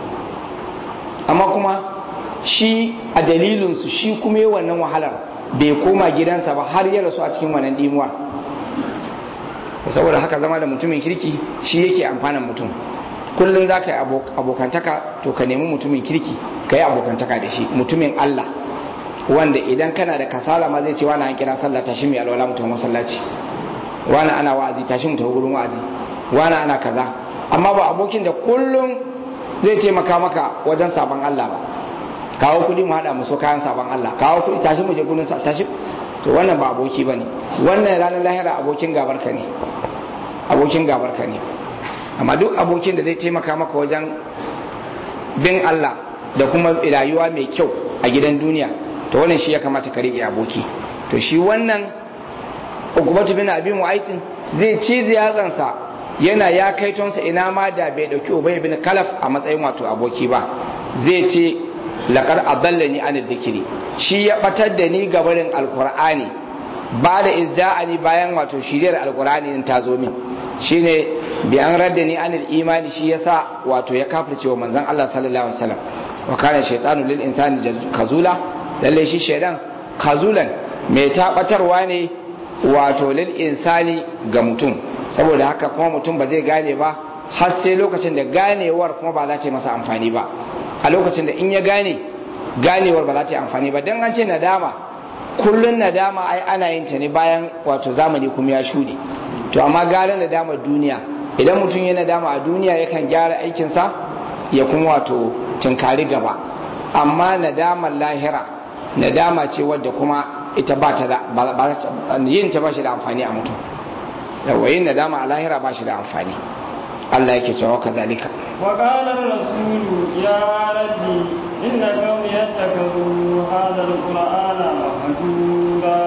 amma kuma shi a dalilinsu shi kuma yi wannan wahalar bai koma gidansa ba har ya rasu a cikin wannan dimuwa saboda haka zama da mutumin kirki shi yake amfanin mutum kullum za ka yi abokantaka to ka nemi mutumin kirki ka yi abokantaka da shi mutumin Allah wanda idan kana da kasala ma zai ce wani an kira sallah tashi mai alwala mutum masallaci wani ana wa'azi tashi mutum gurin wa'azi wani ana kaza amma ba abokin da kullum zai taimaka maka wajen sabon Allah ba kawo kudi mu hada mu so kayan sabon Allah kawo kudi tashi mu je gurin sa tashi to wannan ba aboki bane wannan ranar lahira abokin gabar ka ne abokin gabar ka ne amma duk abokin da zai taimaka maka wajen bin Allah da kuma rayuwa mai kyau a gidan duniya to wannan shi ya kamata ka rike aboki to shi wannan Ukubatu bin Abi Mu'aytin zai ci ziyazansa yana ya kaitonsa ina ma da bai dauki Ubay bin Kalaf a matsayin wato aboki ba zai ce laqad adallani an dhikri shi ya batar da ni gabarin alqur'ani ba da izda'ani bayan wato shiriyar alqur'ani in ta zo min shine bi an raddani anil imani shi yasa wato ya kafirce wa manzon Allah sallallahu alaihi wasallam wa kana shaytanu lil insani kazula lalle shi shaydan kazulan mai tabatarwa ne wato lil insani ga mutum saboda haka kuma mutum ba zai gane ba har sai lokacin da ganewar kuma ba za ta yi masa amfani ba a lokacin da in ya gane ganewar ba za ta yi amfani ba don an ce nadama kullun nadama ai ana yin ta ne bayan wato zamani kuma ya shuɗe to amma gara nadama duniya idan mutum ya nadama a duniya yakan gyara aikinsa ya kuma wato tunkari gaba amma nadamar lahira nadama ce wadda kuma ita ba ta da yin ta ba shi da amfani a mutum yawa yin nadama a lahira ba shi da amfani Allah yake cewa kazalika wa qala ar-rasul ya rabbi inna qawmi yattakhadhu hadha al-qur'ana mahjura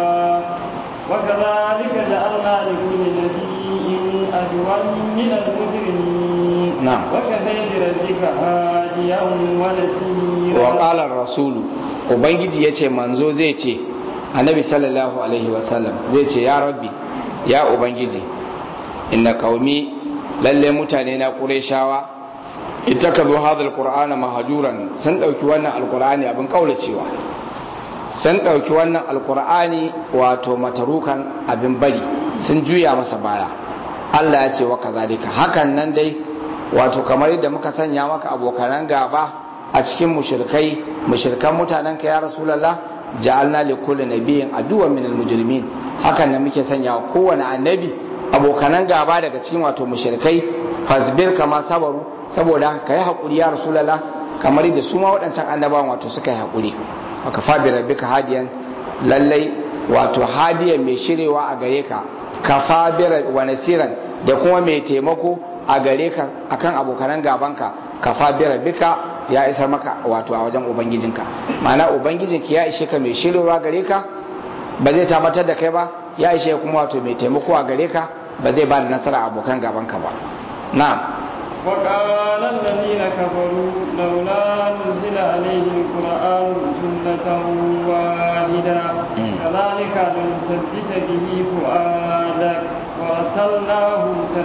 wa kadhalika ja'alna li kulli nabiyyin adwan min al-mujrimin wa kadhalika rabbika hadiyan wa nasira wa qala ar-rasul ubangiji yace manzo zai ce annabi sallallahu alaihi wasallam zai ce ya rabbi ya ubangiji inna qaumi lalle mutane na qurayshawa ittakazu hadha alqur'ana mahjuran sun dauki wannan alqur'ani abin kaulacewa sun dauki wannan alqur'ani wato matarukan abin bari sun juya masa baya Allah ya ce wa kazalika hakan nan dai wato kamar yadda muka sanya maka abokanan gaba a cikin mushrikai mushrikan mutanen ka ya rasulullah ja'alna li kulli nabiyyin aduwwan minal mujrimin hakan nan muke sanya wa kowane annabi abokanan gaba daga cikin wato mushrikai fasbir kama sabaru saboda ka yi hakuri ya rasulullah kamar da su ma waɗancan annabawan wato suka yi hakuri wa kafa bi rabbika hadiyan lallai wato hadiyan mai shirewa a gare ka kafa bi wa nasiran da kuma mai taimako a gare ka akan abokanan gabanka kafa bi rabbika ya isa maka wato a wajen ubangijinka ma'ana ubangijinki ya ishe ka mai shirewa gare ka ba zai tabbatar da kai ba ya ishe kuma wato mai taimako a gare ka ba zai ba da nasara abokan gabanka ba na'am وقال الذين كفروا لولا نزل عليه القرآن جملة واحدة كذلك لنثبت به فؤادك ورتلناه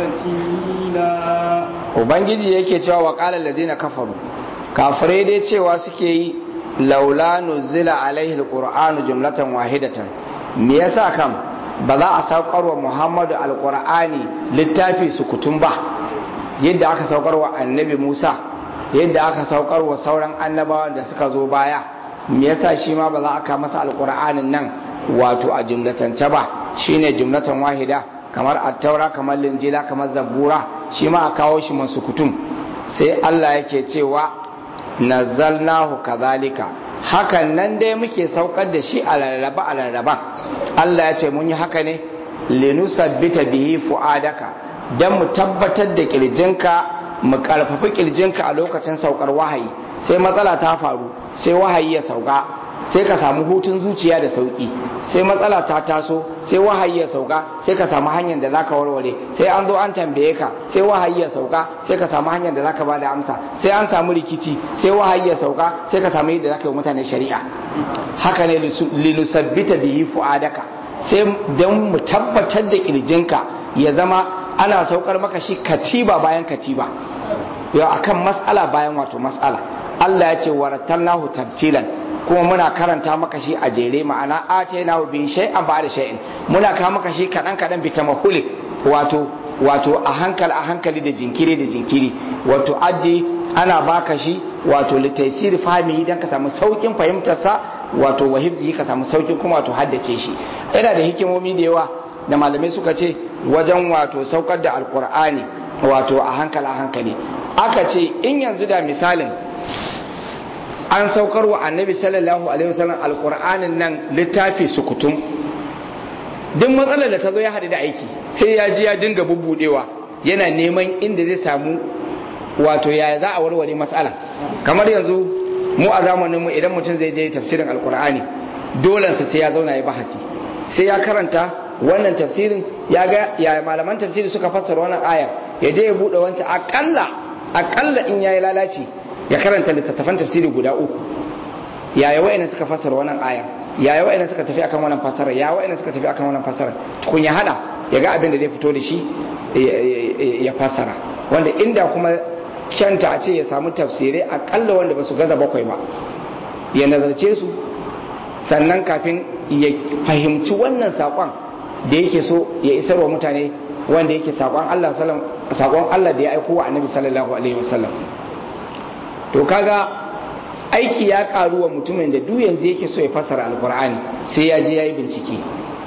ترتيلا ubangiji yake cewa wa qala alladhina kafaru kafirai dai cewa suke yi laula nuzila alaihi alqur'anu jumlatan wahidatan me yasa kam ba za a saukar wa muhammadu alqur'ani littafi sukutun ba yadda aka saukar wa annabi musa yadda aka saukar wa sauran annabawan da suka zo baya me yasa shi ma ba za a ka masa alqur'anin nan wato a jumlatance ba shine jumlatan wahida kamar attaura kamar linjila kamar zabura shi ma a kawo shi masu kutum sai Allah yake cewa nazzalnahu kadhalika hakan nan dai muke saukar da shi a rarraba a rarraba Allah ya ce mun yi haka ne linusabbita bihi fuadaka dan mu tabbatar da kirjinka mu karfafi kirjinka a lokacin saukar wahayi sai matsala ta faru sai wahayi ya sauka sai ka samu hutun zuciya da sauki sai matsala ta taso sai wahayi ya sauka sai ka samu hanyar da zaka warware sai an zo an tambaye ka sai wahayi ya sauka sai ka samu hanyar da zaka bada amsa sai an samu rikici sai wahayi ya sauka sai ka samu yadda zaka yi mutane shari'a haka ne linusabbita bihi fuadaka sai dan mu tabbatar da kirjinka ya zama ana saukar maka shi katiba bayan katiba yau akan mas'ala bayan wato mas'ala Allah ya ce warattalnahu tartilan kuma muna karanta maka shi a jere ma'ana atainahu bi shay'an ba'da shay'in muna kawo maka shi kadan kadan bi tamahuli wato wato a hankali a hankali da jinkiri da jinkiri wato addi ana baka shi wato litaysir fahimi idan ka samu saukin fahimtar sa wato wahibzi ka samu saukin kuma wato haddace shi yana da hikimomi da yawa da malamai suka ce wajen wato saukar da alkur'ani wato a hankali a hankali aka ce in yanzu da misalin an saukar wa annabi sallallahu alaihi wasallam alkur'anin nan littafi sukutum duk matsalar da ta zo ya haɗu da aiki sai ya ji ya dinga bubbudewa yana neman inda zai samu wato yaya za a warware matsala kamar yanzu mu a zamanin mu idan mutum zai je tafsirin alkur'ani dolansa sai ya zauna ya bahasi sai ya karanta wannan tafsirin ya ga ya malaman tafsiri suka fassara wannan ayar ya je ya bude wancan akalla akalla in yayi lalaci ya karanta littattafan tafsiri guda uku yaya wa'annan suka fassara wannan ayar yaya wa'annan suka tafi akan wannan fassara ya wa'annan suka tafi akan wannan fassara kun ya hada ya ga abin da zai fito da shi ya fassara wanda inda kuma kyanta a ce ya samu tafsirai akalla wanda ba su gaza bakwai ba ya nazarce su sannan kafin ya fahimci wannan saƙon da yake so ya isar wa mutane wanda yake saƙon Allah saƙon Allah da ya aiko wa annabi sallallahu alaihi wasallam to kaga aiki ya karu wa mutumin da duk yanzu yake so ya fassara alkur'ani sai ya je ya yi bincike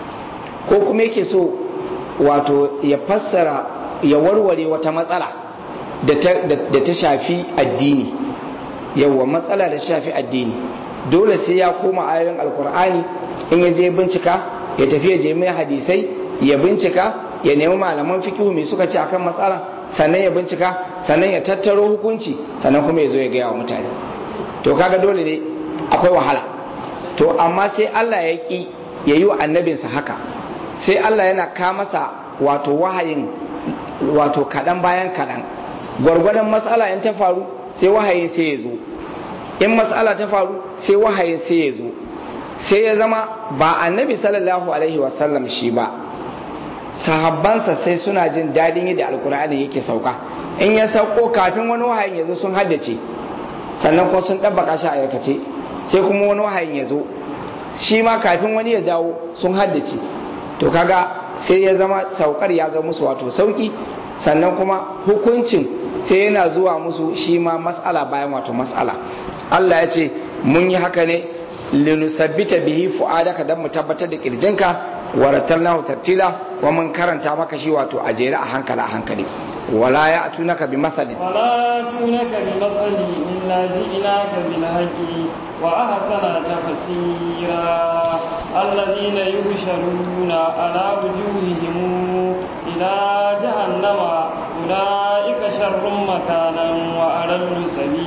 ko kuma yake so wato ya fassara ya warware wata matsala da ta shafi addini yawa matsala da ta shafi addini dole sai ya koma ayoyin alkur'ani in ya je bincika ya tafi ya je mai hadisai ya bincika ya nemi malaman fikihu mai suka ce akan matsala sannan ya bincika sannan ya tattaro hukunci sannan kuma ya zo ya gaya wa mutane to kaga dole ne akwai wahala to amma sai Allah ya ki ya yi wa annabinsa haka sai Allah yana ka masa wato wahayin wato kaɗan bayan kaɗan gwargwadon matsala in ta faru sai wahayin sai ya zo in matsala ta faru sai wahayin sai ya zo sai ya zama ba annabi sallallahu alaihi wasallam shi ba sahabbansa sai suna jin daɗin yadda alkur'ani yake sauka in ya sauko kafin wani wahayin ya zo sun haddace sannan kuma sun ɗabbaka shi a aikace sai kuma wani wahayin ya zo shi ma kafin wani ya dawo sun haddace to kaga sai ya zama saukar ya zama musu wato sauki sannan kuma hukuncin sai yana zuwa musu shi ma mas'ala bayan wato mas'ala Allah ya ce mun yi haka ne linusabbita bihi fu'adaka dan mu tabbatar da kirjinka wa ratalnahu tartila wa mun karanta maka shi wato a jere a hankali a hankali wala ya'tunaka bi mathali wala ya'tunaka bi mathali illa ji'naka bil haqqi wa ahsana tafsira alladhina yusharuna ala wujuhihim ila jahannama ulaika sharrun makanan wa adallu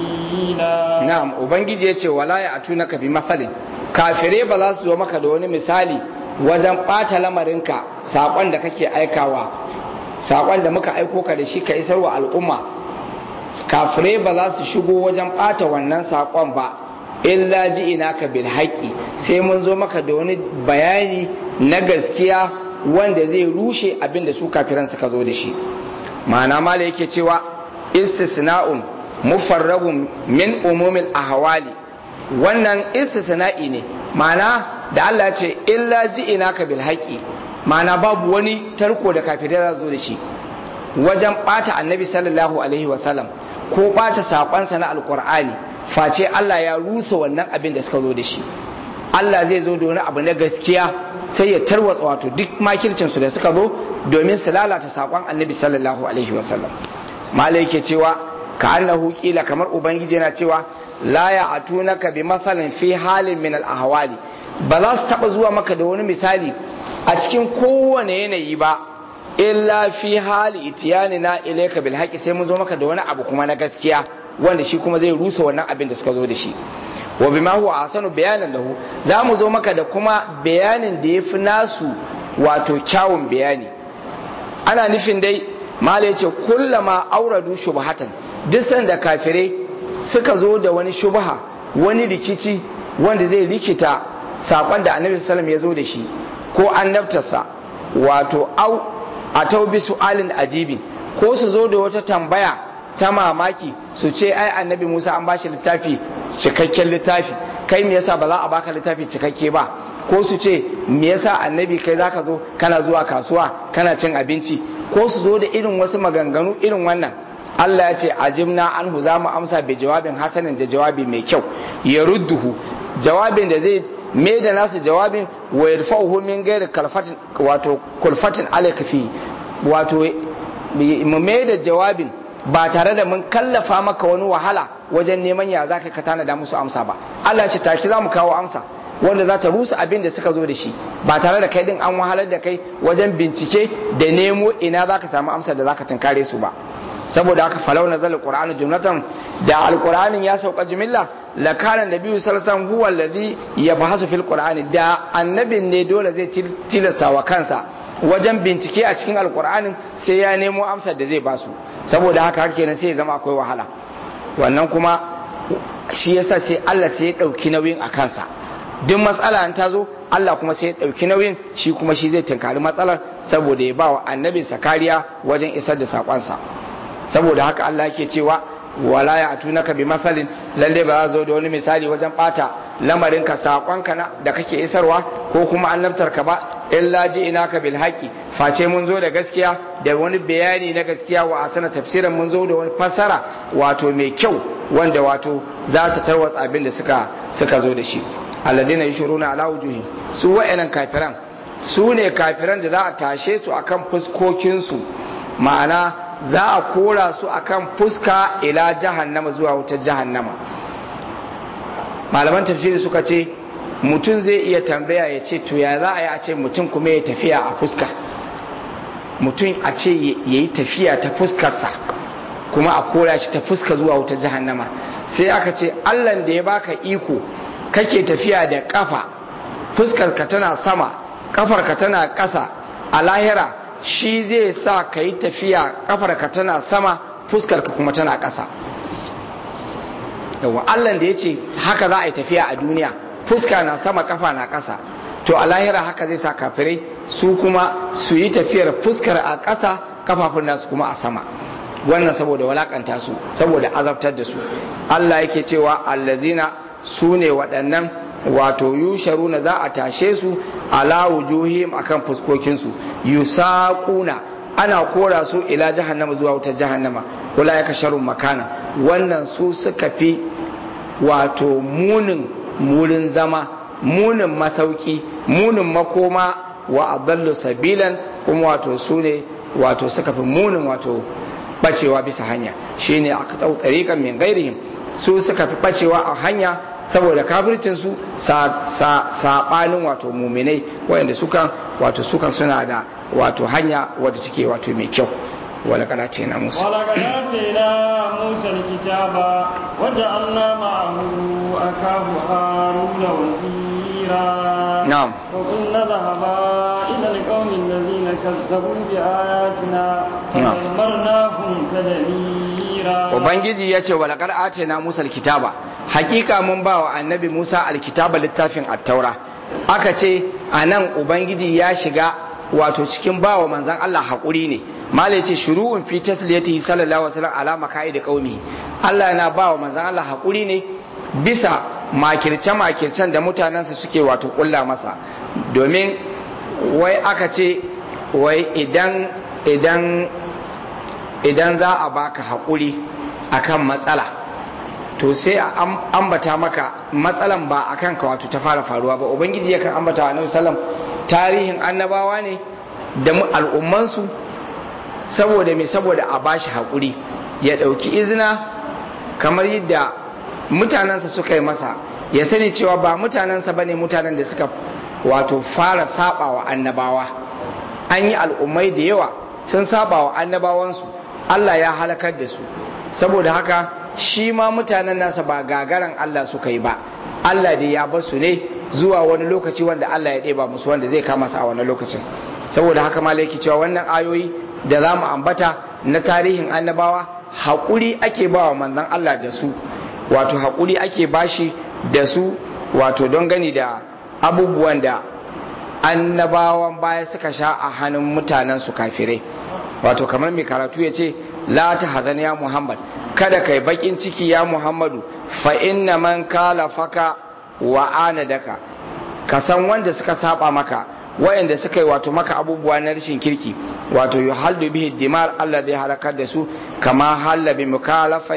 sabila na'am ubangiji yace wala ya'tunaka bi mathali kafire ba za su zo maka da wani misali wajen ɓata lamarinka saƙon da kake aikawa saƙon da muka aiko ka da shi ka isar wa al'umma kafirai ba za su shigo wajen ɓata wannan saƙon ba illa ji ina ka bil haƙi sai mun zo maka da wani bayani na gaskiya wanda zai rushe abin da su kafiran suka zo da shi ma'ana mala yake cewa istisna'un mufarragun min umumin ahwali wannan istisna'i ne ma'ana da Allah ya ce illa ji'ina ka bil haqi ma'ana babu wani tarko da kafirai za zo da shi wajen bata annabi sallallahu alaihi wasallam ko bata sakonsa na alqur'ani face Allah ya rusa wannan abin da suka zo da shi Allah zai zo da wani abu na gaskiya sai ya tarwatsa wato duk makircin su da suka zo domin su lalata sakon annabi sallallahu alaihi wasallam malai yake cewa ka annahu kila kamar ubangiji yana cewa la ya'tunaka bi masalin fi halin min al ahwali ba za su taba zuwa maka da wani misali a cikin kowane yanayi ba illa fi hali itiyani na ilayka bil haqi sai mun zo maka da wani abu kuma na gaskiya wanda shi kuma zai rusa wannan abin da suka zo da shi wa bima huwa asanu bayanan lahu za mu zo maka da kuma bayanin da yafi nasu wato kyawun bayani ana nufin dai mala yace kullama auradu shubhatan duk sanda kafirai suka zo da wani shubha wani rikici wanda zai rikita sakon da annabi sallallahu alaihi wasallam ya zo da shi ko annabtarsa wato au a taubi su'alin ajibin ko su zo da wata tambaya ta mamaki su ce ai annabi Musa an bashi littafi cikakken littafi kai me yasa ba za a baka littafi cikakke ba ko su ce me yasa annabi kai zaka zo kana zuwa kasuwa kana cin abinci ko su zo da irin wasu maganganu irin wannan Allah ya ce ajimna anhu za mu amsa bi jawabin hasanin da jawabi mai kyau ya rudduhu jawabin da zai mai da nasu jawabin wa yarfa'uhu min ghairi kalfatin wato kulfatin alayka fi wato mu mai da jawabin ba tare da mun kallafa maka wani wahala wajen neman ya zaka ka tana da musu amsa ba Allah ya ce tashi za mu kawo amsa wanda za ta rusa abin da suka zo da shi ba tare da kai din an wahalar da kai wajen bincike da nemo ina zaka samu amsa da zaka tunkare su ba saboda haka falau nazal alqur'anu jumlatan da alqur'anin ya sauka jumilla la kana nabiyyu sallallahu alaihi wasallam huwa alladhi yabhasu fil qur'ani da annabin ne dole zai tilasta wa kansa wajen bincike a cikin alqur'anin sai ya nemo amsar da zai basu saboda haka haka kenan sai ya zama akwai wahala wannan kuma shi yasa sai Allah sai ya dauki nauyin a kansa duk matsala an ta zo Allah kuma sai ya dauki nauyin shi kuma shi zai tunkari matsalar saboda ya ba wa annabinsa kariya wajen isar da sakonsa saboda haka Allah yake cewa wala ya atunaka bi masalin lalle ba za zo da wani misali wajen bata lamarin ka sakonka na da kake isarwa ko kuma annabtar ka ba illa ji inaka bil haqi face mun zo da gaskiya da wani bayani na gaskiya wa asana tafsirin mun zo da wani fassara wato mai kyau wanda wato za ta tarwatsa abin da suka suka zo da shi alladina yashuruna ala wujuhi su wa'annan kafiran su ne kafiran da za a tashe su akan fuskokin su ma'ana za a kora su akan fuska ila jahannama zuwa wutar jahannama malaman tafsiri suka ce mutum zai iya tambaya ya ce to ya za a yi a ce mutum kuma ya tafiya a fuska mutum a ce ya yi tafiya ta fuskarsa kuma a kora shi ta fuska zuwa wutar jahannama sai aka ce allan da ya baka iko kake tafiya da kafa fuskarka tana sama kafarka tana ƙasa a lahira shi zai sa ka yi tafiya kafarka tana sama fuskarka kuma tana ƙasa yawa allan da ya ce haka za a yi tafiya a duniya fuska na sama kafa na ƙasa to a lahira haka zai sa kafirai su kuma su yi tafiyar fuskar a ƙasa kafafun nasu kuma a sama wannan saboda walakanta su saboda azabtar da su Allah yake cewa allazina su ne waɗannan wato yusharuna za a tashe su ala wujuhim akan fuskokinsu yusaquna ana kora su ila jahannama zuwa wutar jahannama wala yaka sharrun makana wannan su suka fi wato munin murin zama munin masauki munin makoma wa adallu sabilan kuma wato su ne wato suka fi munin wato bacewa bisa hanya shine aka tsau tariqan min ghairihim su suka fi bacewa a hanya saboda kafircin su saɓanin wato muminai wayanda sukan wato sukan suna da wato hanya wadda take wato mai kyau wala kana ce na musa wala kana ce na musa alkitaba waja'alna ma'ahu akahu haruna wazira na'am wa kunna dhahaba ila alqawmi alladhina kazzabu bi ayatina famarnahum tadmira ubangiji yace wala kana ce na musa alkitaba hakika mun ba wa annabi Musa alkitaba littafin attaura aka ce a nan ubangiji ya shiga wato cikin ba wa manzan Allah haƙuri ne mala ce shuru'un fi tasliyati sallallahu alaihi wasallam ala makaid qaumi Allah yana ba wa manzan Allah haƙuri ne bisa makirce makircen da mutanensa suke wato kulla masa domin wai aka ce wai idan idan idan za a baka haƙuri akan matsala to sai a ambata maka matsalan ba a kanka wato ta fara faruwa ba ubangiji yakan ambata wa annabi sallam tarihin annabawa ne da al'ummansu saboda me saboda a bashi haƙuri ya ɗauki izina kamar yadda mutanensa suka yi masa ya sani cewa ba mutanensa bane mutanen da suka wato fara saba wa annabawa an yi al'ummai da yawa sun saba wa annabawansu Allah ya halakar da su saboda haka shi ma mutanen nasa ba gagaran Allah suka yi ba Allah da ya basu ne zuwa wani lokaci wanda Allah ya ɗeba musu wanda zai kama su a wani lokacin saboda haka malaki cewa wannan ayoyi da za mu ambata na tarihin annabawa haƙuri ake ba wa manzon Allah da su wato haƙuri ake bashi da su wato don gani da abubuwan da annabawan baya suka sha a hannun mutanen su kafirai. Wato kamar mai karatu ya ce la ta hazan ya Muhammad, kada kai bakin ciki ya Muhammadu, fa inna man kalafaka wa anadaka, ka san wanda suka saba maka, wayanda suka yi wato maka abubuwa na rashin kirki, wato yuhallu bihi dimar, Allah zai halakar da su kama halla bi mukalafa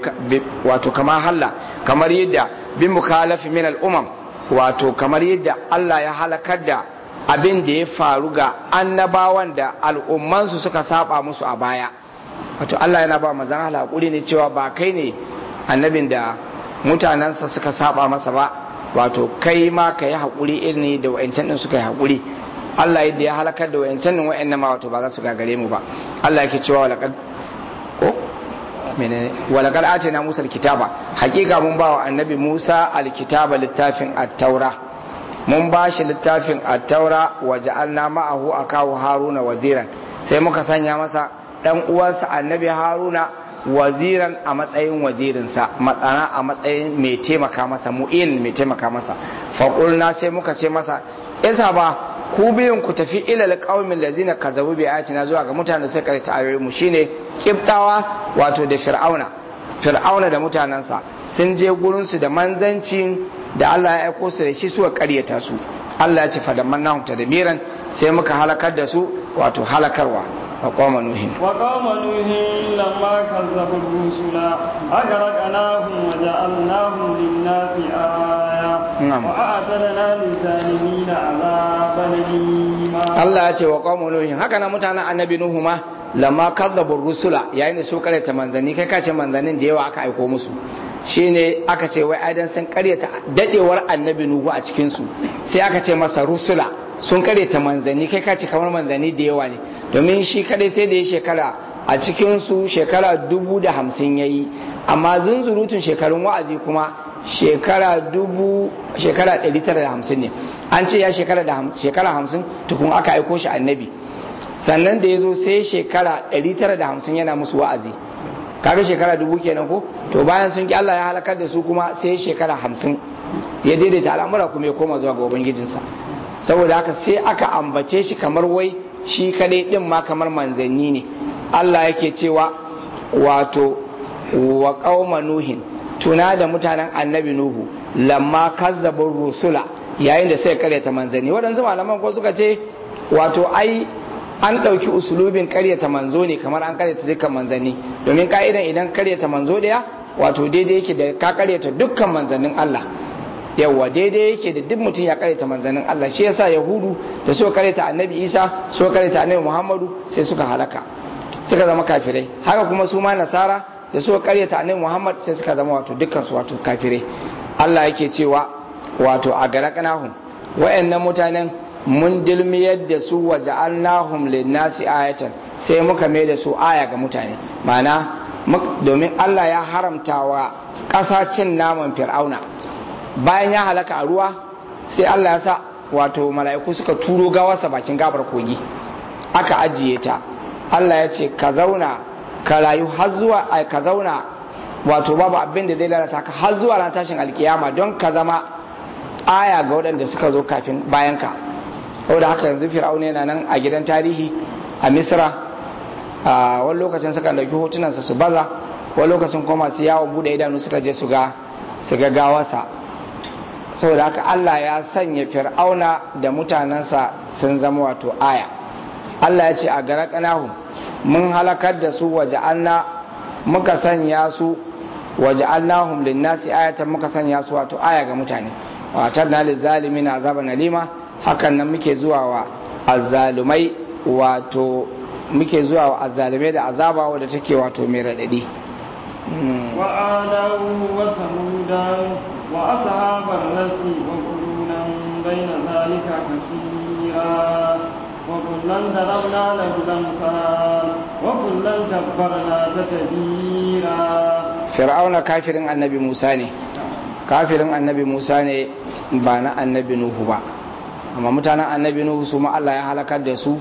wato kama halla kamar yadda bi mukalafi min al-umam, wato kamar yadda Allah ya halakar da abin da ya faru ga annabawan da al'ummansu suka saba musu a baya. Wato Allah yana ba mazan halakuri ne cewa ba kai ne annabin da mutanensa suka saba masa ba, wato kai ma ka yi haƙuri irin da wa'ancan din suka yi haƙuri. Allah yadda ya halakar da wa'ancan din wa'annan ma wato ba za su gagare mu ba. Allah yake cewa walaqad ko menene walaqad atina Musa alkitaba, hakika mun ba wa annabi Musa alkitaba littafin at-taura, mun ba shi littafin at-taura wa ja'alna ma'ahu akahu haruna waziran, sai muka sanya masa dan uwansa annabi haruna waziran a matsayin wazirinsa, matsana a matsayin mai taimaka masa, mu'in mai taimaka masa. Faƙulna sai muka ce masa, isa ba ku biyun ku tafi ilal qaumin lazina kazzabu bi ayatina, zuwa ga mutanen da suka karanta ayoyin mu, shine kibtawa wato da fir'auna fir'auna da mutanansa sun je gurin su da manzancin da Allah ya aiko su da shi, suka karyata su. Allah ya ce fadammannahum tadmiran, sai muka halakar da su wato halakarwa. وقوم نوح وقوم نوح لما كذبوا الرسل أغرقناهم وجعلناهم للناس آية وأعتدنا للظالمين عذابا أليما. الله يقول وقوم نوح هكذا متانا النبي نوح ما lamma kadzabu rusula, yayin da su karyata manzanni, kai kace manzannin da yawa aka aiko musu, shine aka ce wai aidan sun karyata dadewar annabi nuhu a cikin su, sai aka ce masa rusula, sun karyata manzanni, kai kace kamar manzanni da yawa ne, domin shi kadai sai da ya shekara a cikin su shekara dubu da hamsin yayi, amma zunzurutun shekarun wa'azi kuma shekara dubu shekara ɗari tara da hamsin ne. An ce ya shekara da shekara hamsin tukun aka aiko shi annabi, sannan da ya zo sai shekara ɗari tara da hamsin yana musu wa'azi, kaga shekara dubu kenan ko. To bayan sun ki Allah ya halakar da su kuma sai shekara hamsin ya daidaita al'amura kuma ya koma zuwa ga ubangijinsa. Saboda haka sai aka ambace shi kamar wai shi kadai din ma kamar manzanni ne. Allah yake cewa wato wa qauma nuhin, tuna da mutanen annabi nuhu lamma kazzabur rusula, yayin da sai karyata manzanni. Waɗansu malaman ko suka ce wato ai an ɗauki usulubin karyata manzo ne kamar an karyata dukkan manzanni, domin ka'idan idan karyata manzo ɗaya wato daidai yake da ka karyata dukkan manzannin Allah. Yawwa daidai yake da duk mutum ya karyata manzannin Allah. Shi yasa yahudu da suka karyata annabi isa suka karyata annabi muhammadu sai suka halaka, suka zama kafirai. Haka kuma su ma nasara da suka karyata annabi muhammad sai suka zama wato dukkan su wato kafirai. Allah yake cewa wato a garakanahum, wa'annan mutanen mun dilmiyar da su wa ja'alnahum lin-nasi ayatan, sai muka mai da su aya ga mutane. Ma'ana domin Allah ya haramta wa ƙasa cin naman fir'auna, bayan ya halaka a ruwa sai Allah ya sa wato mala'iku suka turo gawarsa bakin gabar kogi aka ajiye ta. Allah ya ce ka zauna ka rayu har zuwa ka zauna wato babu abin da zai lalata ka har zuwa ran tashin alkiyama, don ka zama aya ga waɗanda suka zo kafin bayan ka. saboda haka yanzu fir'auna yana nan a gidan tarihi a misra, a wani lokacin suka dauki hotunansa su baza, wani lokacin kuma su yawon bude idanu suka je su ga su ga gawarsa. saboda haka Allah ya sanya fir'auna da mutanensa sun zama wato aya. Allah ya ce a garaƙanahu mun halakar da su waja'alna muka sanya su waja'alnahum lin-nasi ayatan, muka sanya su wato aya ga mutane. wa tarna lil-zalimin azaban alima, hakan nan muke zuwa wa azzalumai wato muke zuwa wa azzalumai da azaba wadda take wato mai radadi. wa adawu wa samudan wa ashabar rasi wa qurunan bayna zalika kaseera wa kullan darabna lahu al-amsal wa kullan tabbarna tatbira. Fir'auna kafirin annabi Musa ne, kafirin annabi Musa ne ba na annabi Nuhu ba, amma mutanen annabi Nuhu su ma Allah ya halakar da su,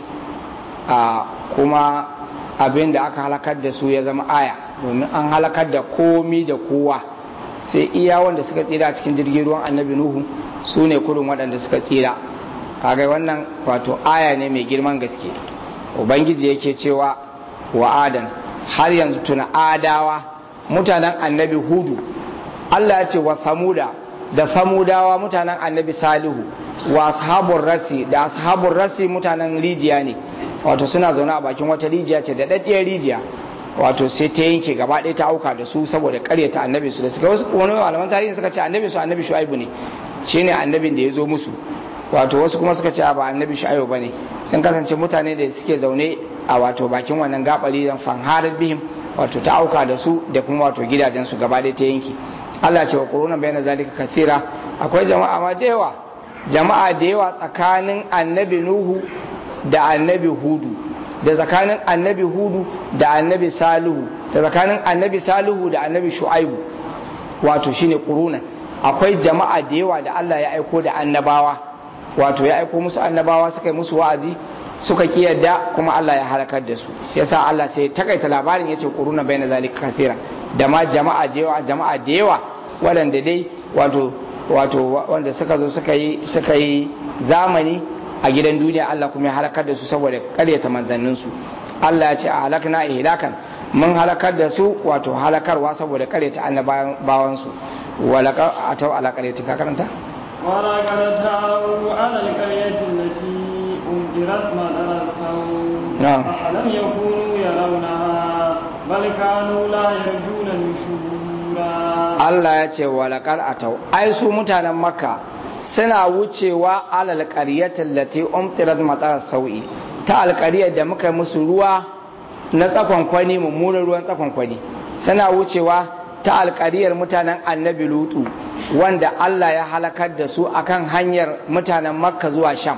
a kuma abin da aka halakar da su ya zama aya, domin an halakar da komi da kowa, sai iya wanda suka tsira a cikin jirgin ruwan annabi Nuhu su ne kurin waɗanda suka tsira. kaga wannan wato aya ne mai girman gaske. Ubangiji yake cewa wa adan har yanzu tuna adawa mutanen annabi hudu, Allah ya ce wa samuda da samudawa mutanen annabi salihu, wa ashabur rasi da ashabur rasi mutanen rijiya ne, wato suna zaune a bakin wata rijiya ce da daddiyar rijiya, wato sai ta yanke gaba ɗaya ta auka da su saboda ƙaryata annabi su da suka wasu wani malaman tarihi suka ce annabi su annabi shu'aibu ne shine annabin da ya zo musu, wato wasu kuma suka ce ba annabi shu'aibu bane, sun kasance mutane da suke zaune a wato bakin wannan gabari dan fanharar bihim, wato ta auka da su da kuma wato gidajen su gaba ɗaya ta yanke. Allah ce wa quruna bayna zalika kathira, akwai jama'a ma da yawa jama'a da yawa tsakanin annabi nuhu da annabi hudu, da tsakanin annabi hudu da annabi salihu, da tsakanin annabi salihu da annabi shu'aibu, wato shine quruna. Akwai jama'a da yawa da Allah ya aiko da annabawa, wato ya aiko musu annabawa suka yi musu wa'azi suka kiyarda kuma Allah ya halakar da su. Yasa Allah sai takaita labarin yace quruna bayna zalika kathira, da ma jama'a da yawa jama'a da yawa waɗanda dai wato wato wanda suka zo suka yi suka yi zamani a gidan duniya, Allah kuma ya halakar da su saboda ƙaryata manzannin su. Allah ya ce a halakna ihlakan, mun halakar da su wato halakarwa saboda ƙaryata annabawan su. walaka atau ala qaryati ka karanta wala qaratu ala alqaryati allati undirat ma darasu na'am alam yakunu yarawna bal kanu la yarjuna nushura. Allah ya ce walaqad atau ai su mutanen makka suna wucewa ala alqaryati allati umtirat matar sau'i, ta alqaryar da muka musu ruwa na tsakon kwani mummunan ruwan tsakon kwani, suna wucewa ta alƙariyar mutanen annabi lutu wanda Allah ya halakar da su akan hanyar mutanen makka zuwa sham.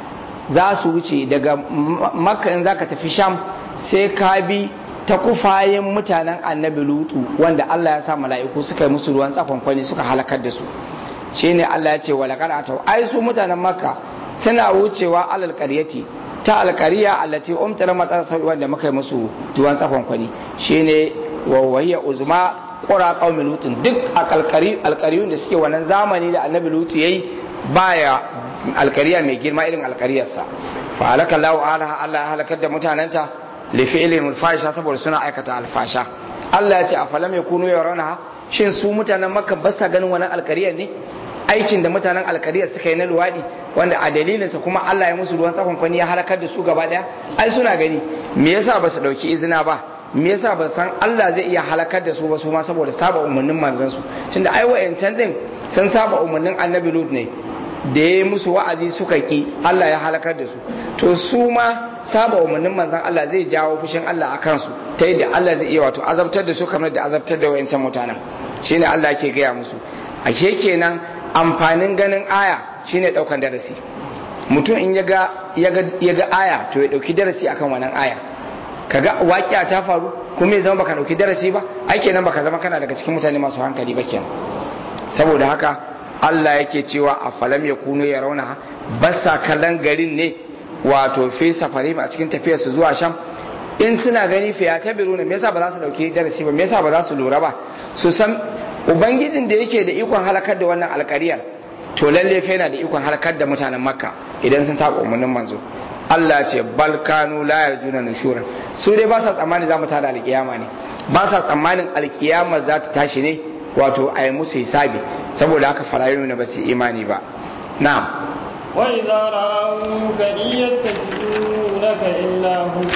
Za su wuce daga makka in zaka tafi sham sai ka bi ta kufayen mutanen annabi lutu wanda Allah ya sa mala'iku suka yi musu ruwan tsakon kwani suka halakar da su. Shine Allah ya ce walaqad atau ai su mutanen makka suna wucewa alal qaryati ta alƙariya allati umtara matsar sau'i wanda muka yi musu ruwan tsakon kwani, shine wawayya uzma ƙura ƙaumin lutun, duk a alƙariyun da suke wannan zamani da annabi lutu ya yi baya alƙariya mai girma irin alƙariyarsa. fa halaka lahu alaha, Allah ya halakar da mutanenta li fi'lin alfasha saboda suna aikata alfasha. Allah ya ce a falam yakunu yarawna, shin su mutanen makka ba sa ganin wannan alƙariyar ne, aikin da mutanen alƙariyar suka yi na luwadi wanda a dalilinsa kuma Allah ya musu ruwan tsakon kwani ya halakar da su gaba daya, ai suna gani. Me yasa ba su dauki izina ba, me yasa ba san Allah zai iya halakar da su ba su ma saboda saba umarnin manzon su, tunda ai wayancan din sun saba umarnin annabi lut ne da ya musu wa'azi suka ki, Allah ya halakar da su. To su ma saba umarnin manzon Allah zai jawo fushin Allah a kansu ta yadda Allah zai iya wato azabtar da su kamar da azabtar da wayancan mutanen. Shine Allah yake gaya musu. Ashe kenan amfanin ganin aya shine daukan darasi. Mutum in ya ga ya ga aya to ya dauki darasi akan wannan aya. Kaga waƙiya ta faru kuma ya zama baka dauki darasi ba, ai kenan baka zama kana daga cikin mutane masu hankali ba kenan. Saboda haka Allah yake cewa a falam yakunu yarawna, basa kallon garin ne wato fi safari a cikin tafiyar su zuwa sham, in suna gani fa ya tabiru ne, me yasa ba za su dauki darasi ba, me yasa ba za su lura ba, su san ubangijin da yake da ikon halakar da wannan alƙariyar to lalle fa yana da ikon halakar da mutanen makka idan sun saba umarnin manzo. Allah ce balkanu la yarjuna nushura, su dai ba sa tsammani za mu tada alkiyama ne, ba sa tsammanin alkiyama za ta tashi ne wato a yi musu hisabi, saboda haka farayu ne ba su imani ba. Na'am. wa idza ra'awka yattakhidunaka illa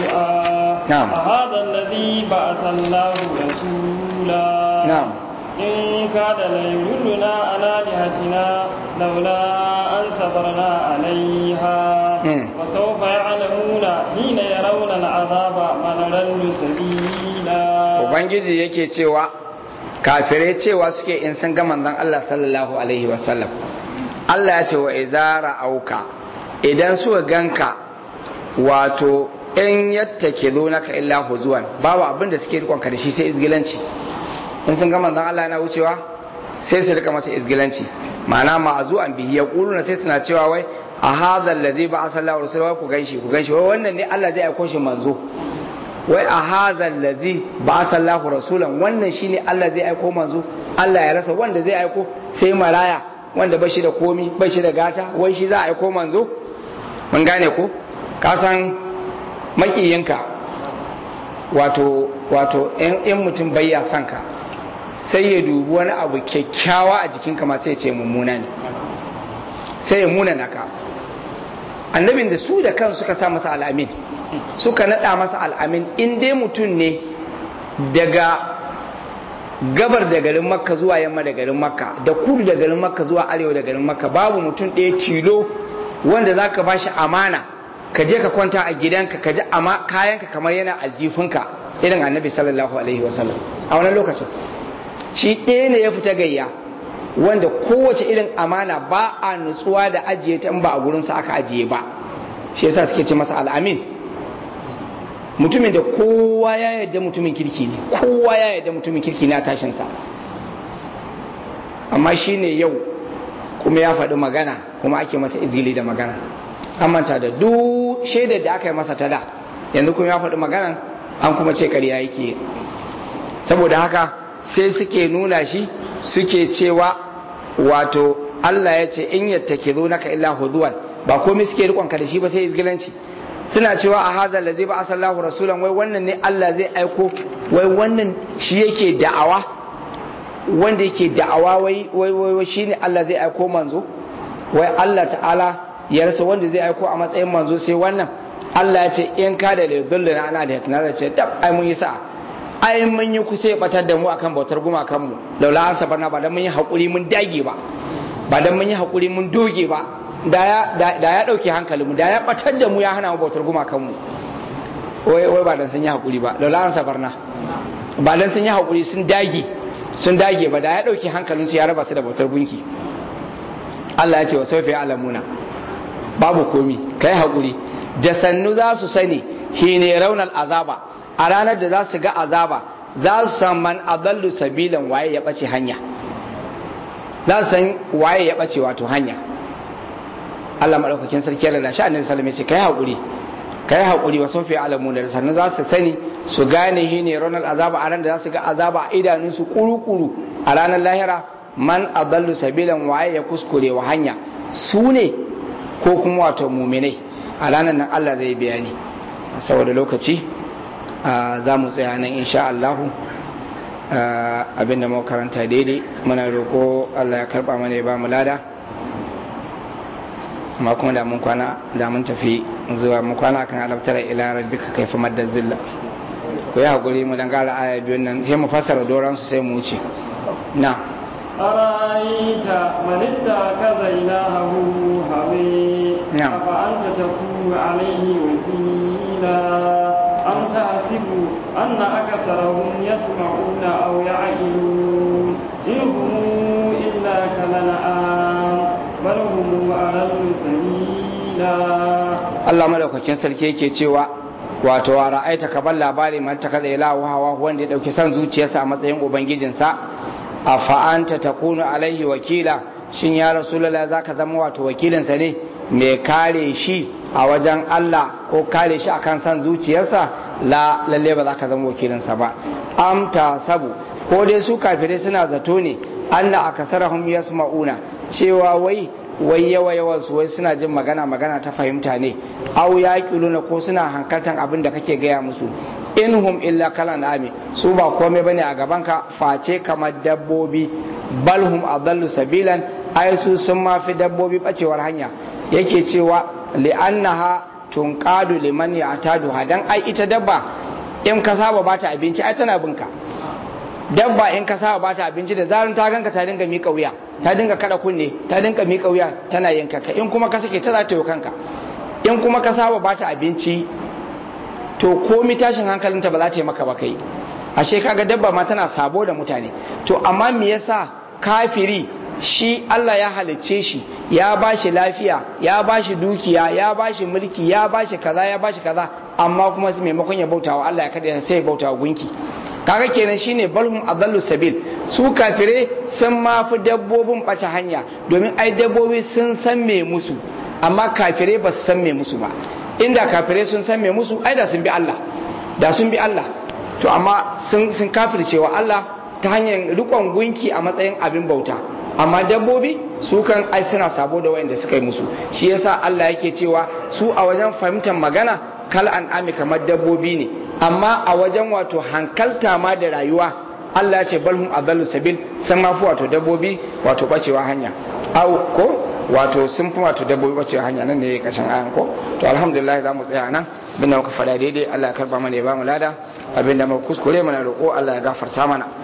huwa na'am hadha alladhi ba'atha Allahu rasula na'am in kada la yuduna ala lihatina laula an sabarna alaiha wa sawfa ya'lamuna hina yarawna al'azaba man rallu sabila. Ubangiji yake cewa kafirai cewa suke in sun ga manzon Allah sallallahu alaihi wasallam, Allah ya ce wa izara auka, idan suka ganka wato in yattake zo naka illa huzuwan, babu abin da suke rikonka da shi sai izgilanci. In sun ga manzon Allah yana wucewa sai su rika masa izgilanci, ma'ana ma'azu'an bihi yaquluna, sai suna cewa wai a hadha allazi ba'atha Allahu rasulahu, ku ganshi ku ganshi wai wannan ne Allah zai aiko shi manzo, wai a hadha allazi ba'atha Allahu rasulan, wannan shine Allah zai aiko manzo. Allah ya rasa wanda zai aiko sai maraya wanda ba shi da komi ba shi da gata, wai shi za a aiko manzo. mun gane ko ka san makiyinka wato wato in mutum bayya son ka sai ya dubi wani abu kyakkyawa a jikinka ma sai ya ce mummuna ne sai ya muna naka annabin da su da kan suka sa masa al'amin suka nada masa al'amin in dai mutum ne daga gabar da garin makka zuwa yamma da garin makka da kudu da garin makka zuwa arewa da garin makka babu mutum ɗaya tilo wanda za ka bashi amana ka je ka kwanta a gidanka ka ji kayanka kamar yana aljifinka irin annabi sallallahu alaihi wasallam a wani lokacin shi ɗaya ne ya fita gayya wanda kowace irin amana ba a nutsuwa da ajiye ta in ba a gurinsa aka ajiye ba shi yasa suke ce masa al'amin mutumin da kowa ya yarda mutumin kirki ne kowa ya yarda mutumin kirki na tashinsa amma shi ne yau kuma ya faɗi magana kuma ake masa izgili da magana an manta da duk shaidar da aka yi masa ta da yanzu kuma ya faɗi magana an kuma ce ƙarya yake saboda haka sai suke nuna shi suke cewa wato Allah ya ce in yattakizu naka illa huduwan ba komai suke rikon ka da shi ba sai izgilanci suna cewa a hazal ladzi ba asallahu rasulan wai wannan ne Allah zai aiko wai wannan shi yake da'awa wanda yake da'awa wai wai wai shine Allah zai aiko manzo wai Allah ta'ala ya rasa wanda zai aiko a matsayin manzo sai wannan Allah ya ce in ka da lidullina ana da yakna ce dab ai mun yi sa'a ai mun yi kusa ya batar da mu akan bautar gumakan mu laula an sabarna ba dan mun yi hakuri mun dage ba ba dan mun yi hakuri mun doge ba da ya da ya dauke hankalin mu da ya batar da mu ya hana mu bautar gumakan mu wai wai ba dan sun yi hakuri ba laula an sabarna ba dan sun yi hakuri sun dage sun dage ba da ya dauke hankalin su ya raba su da bautar gunki Allah ya ce wa sawfa alamuna babu komi kai hakuri da sannu za su sani hine raunal azaba a ranar da za su ga azaba za su san man adallu sabilan waye ya bace hanya za su san waye ya bace wato hanya Allah madaukakin sarki ya lalace annabi sallallahu alaihi wasallam ya ce kai hakuri kai hakuri wa sofi alamu da sannan za su sani su gane hine ranar azaba a ranar da za su ga azaba a idanun su kuru-kuru a ranar lahira man adallu sabilan waye ya kuskure wa hanya su ne ko kuma wato muminai a ranar nan Allah zai bayani saboda lokaci za mu tsaya nan insha Allahu abinda muka karanta daidai muna roƙo Allah ya karba mana ya ba mu lada amma kuma da mun kwana da mun tafi zuwa mun kwana kan alabtara ila rabbika kaifa madda zilla ku yi hakuri mu dan gara aya biyun nan sai mu fassara doran su sai mu wuce na أرأيت من اتخذ إلهه هويه أفأنت تكون عليه وكيلا أم تحسب أن أكثرهم يسمعون أو يعقلون إن هم إلا كالأنعام بل هم أضل سبيلا الله ملوكاkin sarki yake cewa wato wa ra'aita ka bar labari man takaza ilahu hawa wanda ya dauki san zuciyarsa a matsayin ubangijinsa a fa'anta ta kunu alaihi wakila shin ya rasulullah za ka zama wato wakilinsa ne mai kare shi a wajen Allah ko kare shi akan san zuciyarsa la lalle ba za ka zama wakilinsa ba amta sabu ko dai su kafirai suna zato ne anna akasarahum yasma'una cewa wai wai yawa yawan su wai suna jin magana magana ta fahimta ne au yaqiluna ko suna hankaltan abin da kake gaya musu inhum illa kalan ami su ba komai bane a gabanka face kamar dabbobi balhum adallu sabilan ai su sun mafi dabbobi bacewar hanya yake cewa li'annaha tunqadu liman ya'tadu hadan ai ita dabba in ka saba bata abinci ai tana binka dabba in ka saba bata abinci da zarin ta ganka ta dinga mika wuya ta dinga kada kunne ta dinga mika wuya tana yanka ka in kuma ka sake ta za ta yi kanka in kuma ka saba bata abinci to komi tashin hankalinta ba za ta yi maka ba kai ashe kaga dabba ma tana sabo da mutane to amma me yasa kafiri shi Allah ya halicce shi ya bashi lafiya ya bashi dukiya ya bashi mulki ya bashi kaza ya bashi kaza amma kuma maimakon ya bautawa Allah ya kada sai ya bautawa gunki kaga kenan shine balhum adallu sabil su kafire sun mafi dabbobin bace hanya domin ai dabbobi sun san me musu amma kafire ba su san me musu ba inda kafirai sun san me musu ai da sun bi Allah da sun bi Allah to amma sun sun kafircewa Allah ta hanyar rikon gunki a matsayin abin bauta amma dabbobi su kan ai suna sabo da wayanda suka yi musu shi yasa Allah yake cewa su a wajen fahimtar magana kal an'ami kamar dabbobi ne amma a wajen wato hankalta ma da rayuwa Allah ya ce balhum adallu sabil san ma fi wato dabbobi wato bacewa hanya au ko wato sun fi wato dabbobi bacewa hanya nan ne kashin ayan ko to alhamdulillah za mu tsaya nan bin da muka fada daidai Allah ya karba mana ya ba mu lada abinda muka kuskure mana roƙo Allah ya gafarta mana